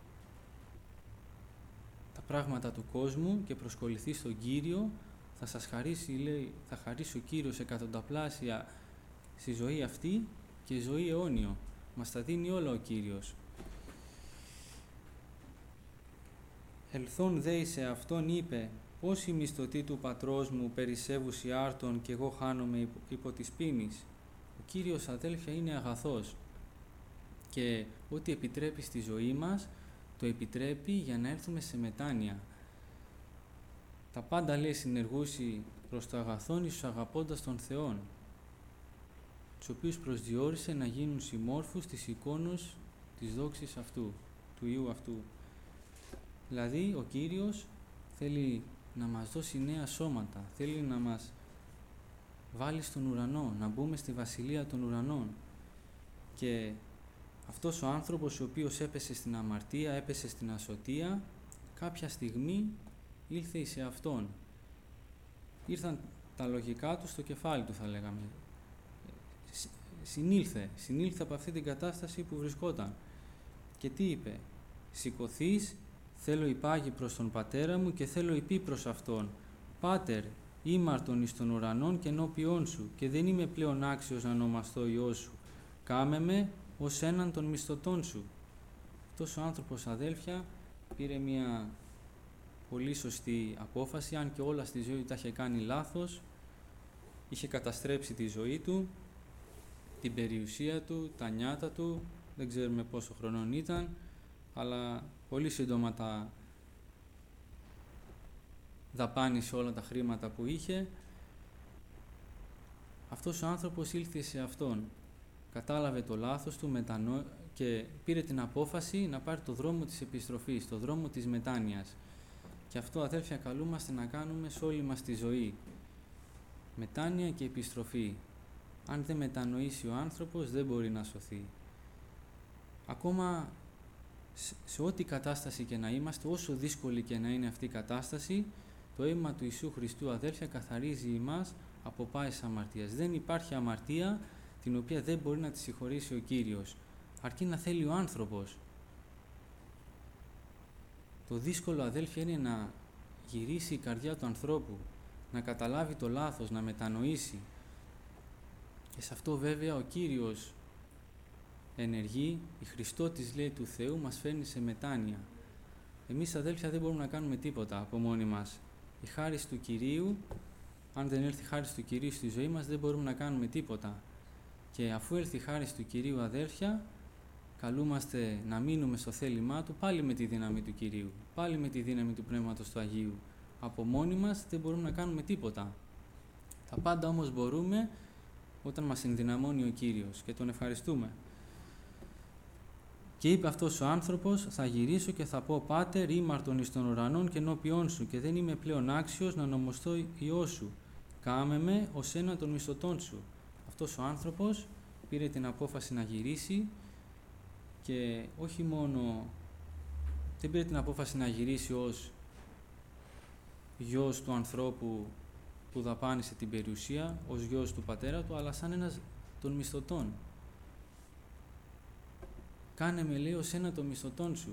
Speaker 1: τα πράγματα του κόσμου και προσκοληθεί στον Κύριο, θα σας χαρίσει, λέει, θα χαρίσει ο Κύριος εκατονταπλάσια στη ζωή αυτή και ζωή αιώνιο. Μας τα δίνει όλα ο Κύριος. Ελθόν δε σε αυτόν είπε, πώς η μισθωτή του πατρός μου περισσεύουσι άρτων και εγώ χάνομαι υπό, υπό της πείνης. Ο Κύριος, αδέλφια, είναι αγαθός και ό,τι επιτρέπει στη ζωή μας το επιτρέπει για να έρθουμε σε μετάνοια. Τα πάντα, λέει, συνεργούσι προς το αγαθόν εις τους αγαπώντας των Θεών, τους οποίους προσδιορίσε να γίνουν συμμόρφους της εικόνος της δόξης αυτού, του Υιού αυτού. Δηλαδή, ο Κύριος θέλει να μας δώσει νέα σώματα, θέλει να μας βάλει στον ουρανό, να μπούμε στη βασιλεία των ουρανών. Και αυτός ο άνθρωπος, ο οποίος έπεσε στην αμαρτία, έπεσε στην ασωτεία, κάποια στιγμή ήλθε σε αυτόν. Ήρθαν τα λογικά του στο κεφάλι του, θα λέγαμε. Συνήλθε, συνήλθε από αυτή την κατάσταση που βρισκόταν. Και τι είπε? Σηκωθείς, θέλω υπάγει προς τον πατέρα μου και θέλω υπή προς αυτόν. Πάτερ, ήμαρτον εις των ουρανών και ενώπιόν σου, και δεν είμαι πλέον άξιος να ονομαστώ Υιός σου. Κάμε με ως έναν των μισθωτών σου. Αυτός ο άνθρωπος, αδέλφια, πήρε μια πολύ σωστή απόφαση, αν και όλα στη ζωή του τα είχε κάνει λάθος. Είχε καταστρέψει τη ζωή του, την περιουσία του, τα νιάτα του, δεν ξέρουμε πόσο χρονών ήταν, αλλά πολύ σύντομα τα δαπάνησε όλα τα χρήματα που είχε. Αυτός ο άνθρωπος ήλθε σε αυτόν, κατάλαβε το λάθος του μετανο... και πήρε την απόφαση να πάρει το δρόμο της επιστροφής, το δρόμο της μετάνοιας. Και αυτό, αδέλφια, καλούμαστε να κάνουμε σε όλη μας τη ζωή. Μετάνοια και επιστροφή. Αν δεν μετανοήσει ο άνθρωπος, δεν μπορεί να σωθεί. Ακόμα σε ό,τι κατάσταση και να είμαστε, όσο δύσκολη και να είναι αυτή η κατάσταση, το αίμα του Ιησού Χριστού, αδέλφια, καθαρίζει εμάς από πάης αμαρτίας. Δεν υπάρχει αμαρτία την οποία δεν μπορεί να τη συγχωρήσει ο Κύριος, αρκεί να θέλει ο άνθρωπος. Το δύσκολο, αδέλφια, είναι να γυρίσει η καρδιά του ανθρώπου, να καταλάβει το λάθος, να μετανοήσει. Και σε αυτό βέβαια ο Κύριος ενεργεί, η Χριστότης, λέει, του Θεού μας φέρνει σε μετάνοια. Εμείς, αδέλφια, δεν μπορούμε να κάνουμε τίποτα από μόνοι μας. Η χάρις του Κυρίου, αν δεν έρθει η χάρις του Κυρίου στη ζωή μας, δεν μπορούμε να κάνουμε τίποτα. Και αφού έρθει η χάρις του Κυρίου, αδέλφια, καλούμαστε να μείνουμε στο θέλημά Του, πάλι με τη δύναμη του Κυρίου, πάλι με τη δύναμη του Πνεύματος του Αγίου. Από μόνοι μας δεν μπορούμε να κάνουμε τίποτα. Τα πάντα όμως μπορούμε όταν μας ενδυναμώνει ο Κύριος, και Τον ευχαριστούμε. Και είπε αυτός ο άνθρωπος, θα γυρίσω και θα πω, Πάτερ, ήμαρτον εις των ουρανών και ενώπιόν σου, και δεν είμαι πλέον άξιος να ονομαστώ Υιός σου. Κάμε με ως ένα των μισθωτών σου. Αυτός ο άνθρωπος πήρε την απόφαση να γυρίσει, και όχι μόνο δεν πήρε την απόφαση να γυρίσει ως γιος του ανθρώπου που δαπάνησε την περιουσία, ως γιος του πατέρα του, αλλά σαν ένας των μισθωτών. Κάνε με, λέει, ως ένα των μισθωτών σου.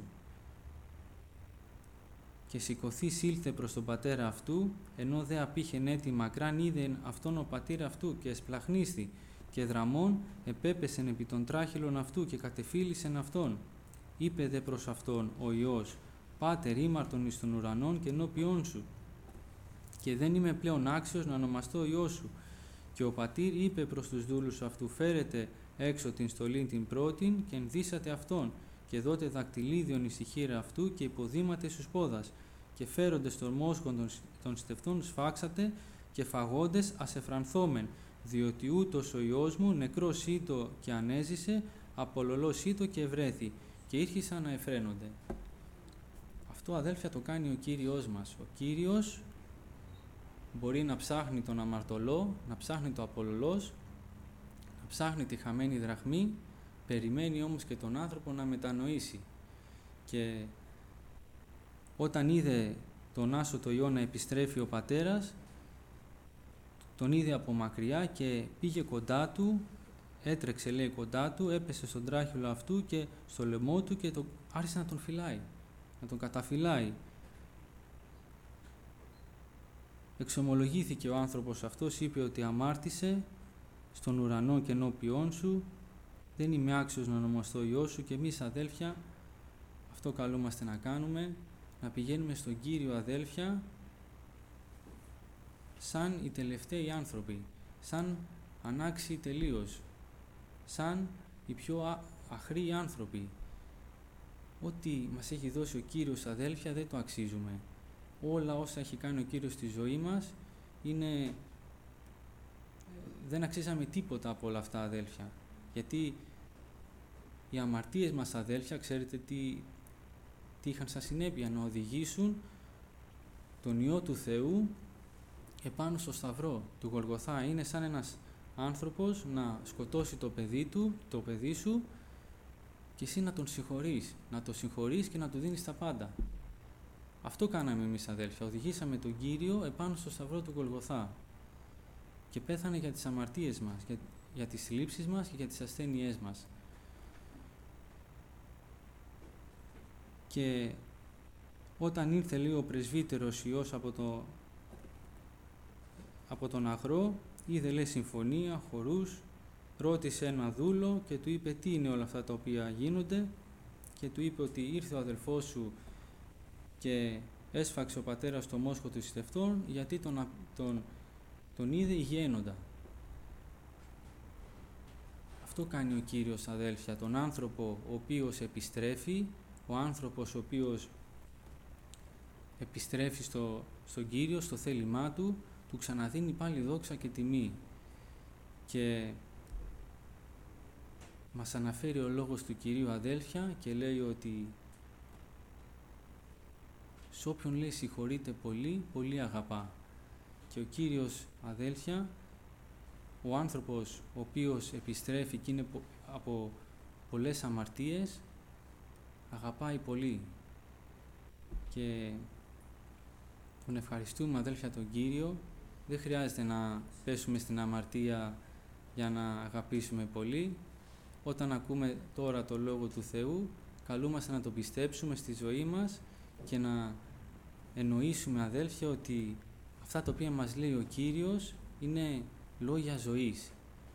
Speaker 1: Και σηκωθείς ήλθε προς τον πατέρα αυτού, ενώ δε απήχεν έτη μακράν είδεν αυτόν ο πατήρ αυτού, και εσπλαχνίστη, και δραμών επέπεσεν επί των τράχυλων αυτού και κατεφύλισεν αυτόν. Είπε δε προς αυτόν ο Υιός, Πάτερ, ήμαρτον εις των ουρανών και ενώπιόν σου, και δεν είμαι πλέον άξιος να ονομαστώ Υιός σου. Και ο πατήρ είπε προς τους δούλους αυτού, φέρετε έξω την στολήν την πρώτην και ενδύσατε αυτόν, και δότε δακτυλίδιον εις η χείρα αυτού και υποδήματα στους πόδας, και φέροντες των μόσχων των, των στεφτών σφάξατε, και φαγόντες ασεφρανθόμεν, διότι ούτως ο Υιός μου νεκρός ήτο και ανέζησε, απολωλός ήτο και ευρέθη, και ήρχισαν να εφραίνονται. Αυτό, αδέλφια, το κάνει ο Κύριος μας. Ο Κύριος μπορεί να ψάχνει τον αμαρτωλό, να ψάχνει το απολωλός, να ψάχνει τη χαμένη δραχμή, περιμένει όμως και τον άνθρωπο να μετανοήσει. Και όταν είδε τον άσωτο Υιό να επιστρέφει ο πατέρας, τον είδε από μακριά και πήγε κοντά του, έτρεξε, λέει, κοντά του, έπεσε στον τράχυλο αυτού και στο λαιμό του και το, άρχισε να τον φυλάει, να τον καταφυλάει. Εξομολογήθηκε ο άνθρωπος αυτός, είπε ότι αμάρτησε στον ουρανό και ενώπιόν σου, δεν είμαι άξιος να ονομαστώ Υιός σου. Και εμείς, αδέλφια, αυτό καλούμαστε να κάνουμε, να πηγαίνουμε στον Κύριο, αδέλφια, σαν οι τελευταίοι άνθρωποι, σαν ανάξιοι τελείως, σαν οι πιο αχροί άνθρωποι. Ό,τι μας έχει δώσει ο Κύριος, αδέλφια, δεν το αξίζουμε. Όλα όσα έχει κάνει ο Κύριος στη ζωή μας είναι... δεν αξίζαμε τίποτα από όλα αυτά, αδέλφια. Γιατί οι αμαρτίες μας, αδέλφια, ξέρετε τι, τι είχαν σαν συνέπεια? Να οδηγήσουν τον Υιό του Θεού επάνω στο σταυρό του Γολγοθά. Είναι σαν ένας άνθρωπος να σκοτώσει το παιδί του, το παιδί σου, και εσύ να τον συγχωρείς, να το συγχωρείς και να του δίνεις τα πάντα. Αυτό κάναμε εμείς, αδέλφια. Οδηγήσαμε τον Κύριο επάνω στο σταυρό του Γολγοθά και πέθανε για τις αμαρτίες μας, για, για τις θλίψεις μας και για τις ασθένειές μας. Και όταν ήρθε, λέει, ο πρεσβύτερος Υιός από το από τον αγρό, είδε, λέει, συμφωνία, χορούς, ρώτησε ένα δούλο και του είπε τι είναι όλα αυτά τα οποία γίνονται και του είπε ότι ήρθε ο αδελφός σου και έσφαξε ο πατέρας το μόσχο του συστευτών γιατί τον, τον, τον είδε υγιαίνοντα. Αυτό κάνει ο Κύριος, αδέλφια, τον άνθρωπο ο οποίος επιστρέφει, ο άνθρωπος ο οποίος επιστρέφει στο, στον Κύριο, στο θέλημά του, του ξαναδίνει πάλι δόξα και τιμή. Και μας αναφέρει ο λόγος του Κυρίου, αδέλφια, και λέει ότι σ' όποιον, λέει, συγχωρείται πολύ, πολύ αγαπά. Και ο Κύριος, αδέλφια, ο άνθρωπος ο οποίος επιστρέφει και είναι από πολλές αμαρτίες, αγαπάει πολύ. Και τον ευχαριστούμε, αδέλφια, τον Κύριο. Δεν χρειάζεται να πέσουμε στην αμαρτία για να αγαπήσουμε πολύ. Όταν ακούμε τώρα το Λόγο του Θεού, καλούμαστε να το πιστέψουμε στη ζωή μας και να εννοήσουμε, αδέλφια, ότι αυτά τα οποία μας λέει ο Κύριος είναι λόγια ζωής.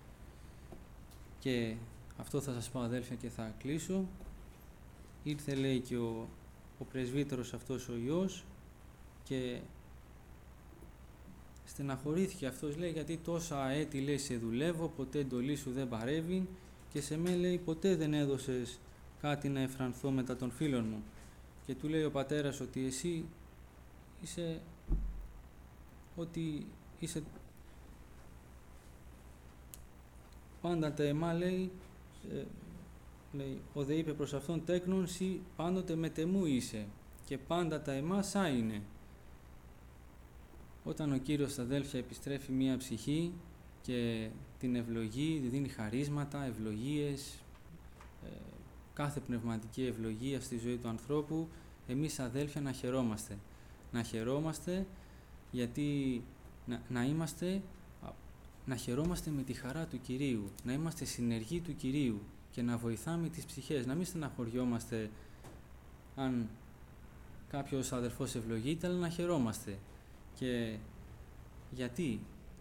Speaker 1: Και αυτό θα σας πω, αδέλφια, και θα κλείσω. Ήρθε, λέει, και ο, ο πρεσβύτερος αυτός ο Υιός και στεναχωρήθηκε αυτός, λέει, γιατί τόσα έτη, λέει, σε δουλεύω, ποτέ εντολή σου δεν παρεύει και σε μέ, λέει, ποτέ δεν έδωσες κάτι να εφρανθώ μετά των φίλων μου. Και του λέει ο πατέρας ότι εσύ είσαι, ότι είσαι πάντα τα εμά, λέει, ε, λέει, ο δε είπε προς αυτόν τέκνον, σοι πάντοτε με τεμού είσαι και πάντα τα εμά σα είναι. Όταν ο Κύριος, αδέλφια, επιστρέφει μία ψυχή και την ευλογεί, δίνει χαρίσματα, ευλογίες, ε, κάθε πνευματική ευλογία στη ζωή του ανθρώπου, εμείς, αδέλφια, να χαιρόμαστε. Να χαιρόμαστε γιατί να, να είμαστε, να χαιρόμαστε με τη χαρά του Κυρίου, να είμαστε συνεργοί του Κυρίου και να βοηθάμε τις ψυχές, να μην στεναχωριόμαστε αν κάποιος αδελφός ευλογείται, αλλά να χαιρόμαστε. Και γιατί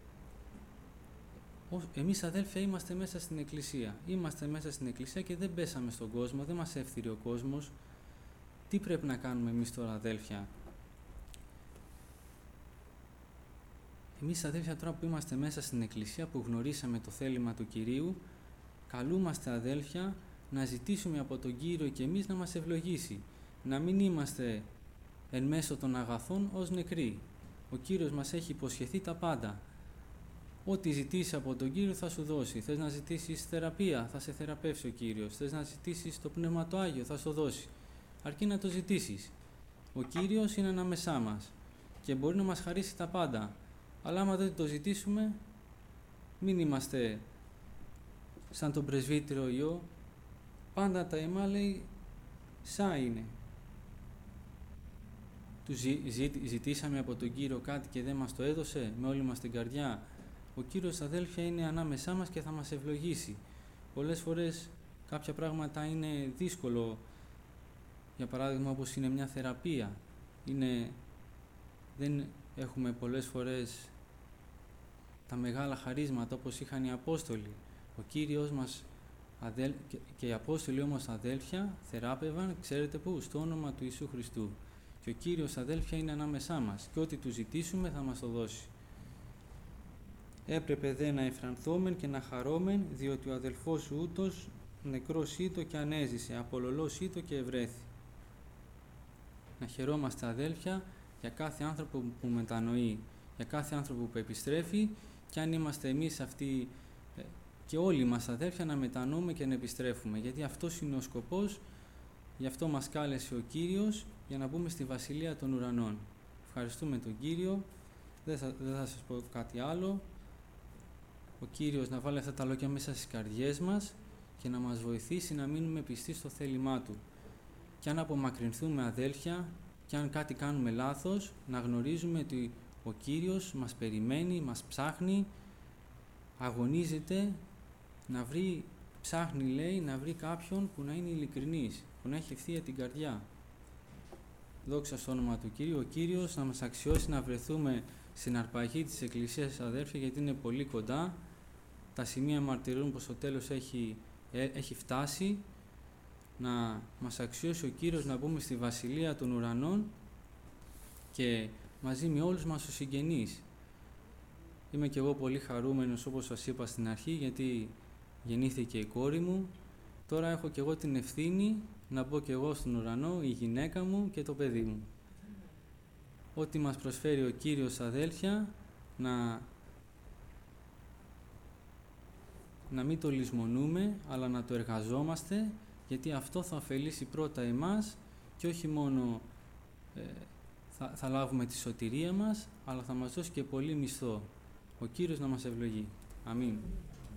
Speaker 1: εμείς, αδέλφια, είμαστε μέσα στην Εκκλησία. Είμαστε μέσα στην Εκκλησία και δεν πέσαμε στον κόσμο, δεν μας έφθειρε ο κόσμος. Τι πρέπει να κάνουμε εμείς τώρα, αδέλφια? Εμείς, αδέλφια, τώρα που είμαστε μέσα στην Εκκλησία, που γνωρίσαμε το θέλημα του Κυρίου, καλούμαστε, αδέλφια, να ζητήσουμε από τον Κύριο και εμείς να μας ευλογήσει. Να μην είμαστε εν μέσω των αγαθών ως νεκροί. Ο Κύριος μας έχει υποσχεθεί τα πάντα. Ό,τι ζητήσει από τον Κύριο θα σου δώσει. Θες να ζητήσεις θεραπεία, θα σε θεραπεύσει ο Κύριος. Θες να ζητήσεις το Πνεύμα το Άγιο, θα σου δώσει. Αρκεί να το ζητήσεις. Ο Κύριος είναι ανάμεσά μας και μπορεί να μας χαρίσει τα πάντα. Αλλά άμα δεν το ζητήσουμε, μην είμαστε σαν τον πρεσβύτερο Υιό. Πάντα τα εμά, λέει, σα είναι. Του ζη, ζη, ζητήσαμε από τον Κύριο κάτι και δεν μας το έδωσε με όλη μας την καρδιά. Ο Κύριος, αδέλφια, είναι ανάμεσά μας και θα μας ευλογήσει. Πολλές φορές κάποια πράγματα είναι δύσκολο, για παράδειγμα όπως είναι μια θεραπεία. Είναι, δεν έχουμε πολλές φορές τα μεγάλα χαρίσματα όπως είχαν οι Απόστολοι. Ο Κύριος μας αδέλ, και, και οι Απόστολοι όμως, αδέλφια, θεράπευαν, ξέρετε πού, στο όνομα του Ιησού Χριστού. Και ο Κύριος, αδέλφια, είναι ανάμεσά μας και ό,τι του ζητήσουμε θα μας το δώσει. Έπρεπε δε να εφρανθόμεν και να χαρόμεν, διότι ο αδελφός σου ούτως νεκρός ήτο και ανέζησε, απολωλός ήτο και ευρέθη. Να χαιρόμαστε, αδέλφια, για κάθε άνθρωπο που μετανοεί, για κάθε άνθρωπο που επιστρέφει, και αν είμαστε εμείς αυτοί και όλοι μας, αδέλφια, να μετανοούμε και να επιστρέφουμε, γιατί αυτός είναι ο σκοπός, γι' αυτό μας κάλεσε ο Κύριος, για να μπούμε στη Βασιλεία των Ουρανών. Ευχαριστούμε τον Κύριο, δεν θα, δεν θα σας πω κάτι άλλο. Ο Κύριος να βάλει αυτά τα λόγια μέσα στις καρδιές μας και να μας βοηθήσει να μείνουμε πιστοί στο θέλημά Του. Και αν απομακρυνθούμε, αδέλφια, και αν κάτι κάνουμε λάθος, να γνωρίζουμε ότι ο Κύριος μας περιμένει, μας ψάχνει, αγωνίζεται να βρει, ψάχνει, λέει, να βρει κάποιον που να είναι ειλικρινής, που να έχει ευθεία την καρδιά. Δόξα στο όνομα του Κύριου, ο Κύριος να μας αξιώσει να βρεθούμε στην αρπαγή της Εκκλησίας, αδέρφια, γιατί είναι πολύ κοντά. Τα σημεία μαρτυρούν πως το τέλος έχει, ε, έχει φτάσει, να μας αξιώσει ο Κύριος να μπούμε στη Βασιλεία των Ουρανών και μαζί με όλους μας τους συγγενείς. Είμαι και εγώ πολύ χαρούμενος, όπως σας είπα στην αρχή, γιατί γεννήθηκε η κόρη μου. Τώρα έχω και εγώ την ευθύνη να μπω και εγώ στον ουρανό, η γυναίκα μου και το παιδί μου. Ό,τι μας προσφέρει ο Κύριος, αδέλφια, να, να μην το λησμονούμε, αλλά να το εργαζόμαστε, γιατί αυτό θα ωφελήσει πρώτα εμάς και όχι μόνο ε, θα, θα λάβουμε τη σωτηρία μας, αλλά θα μας δώσει και πολύ μισθό. Ο Κύριος να μας ευλογεί. Αμήν.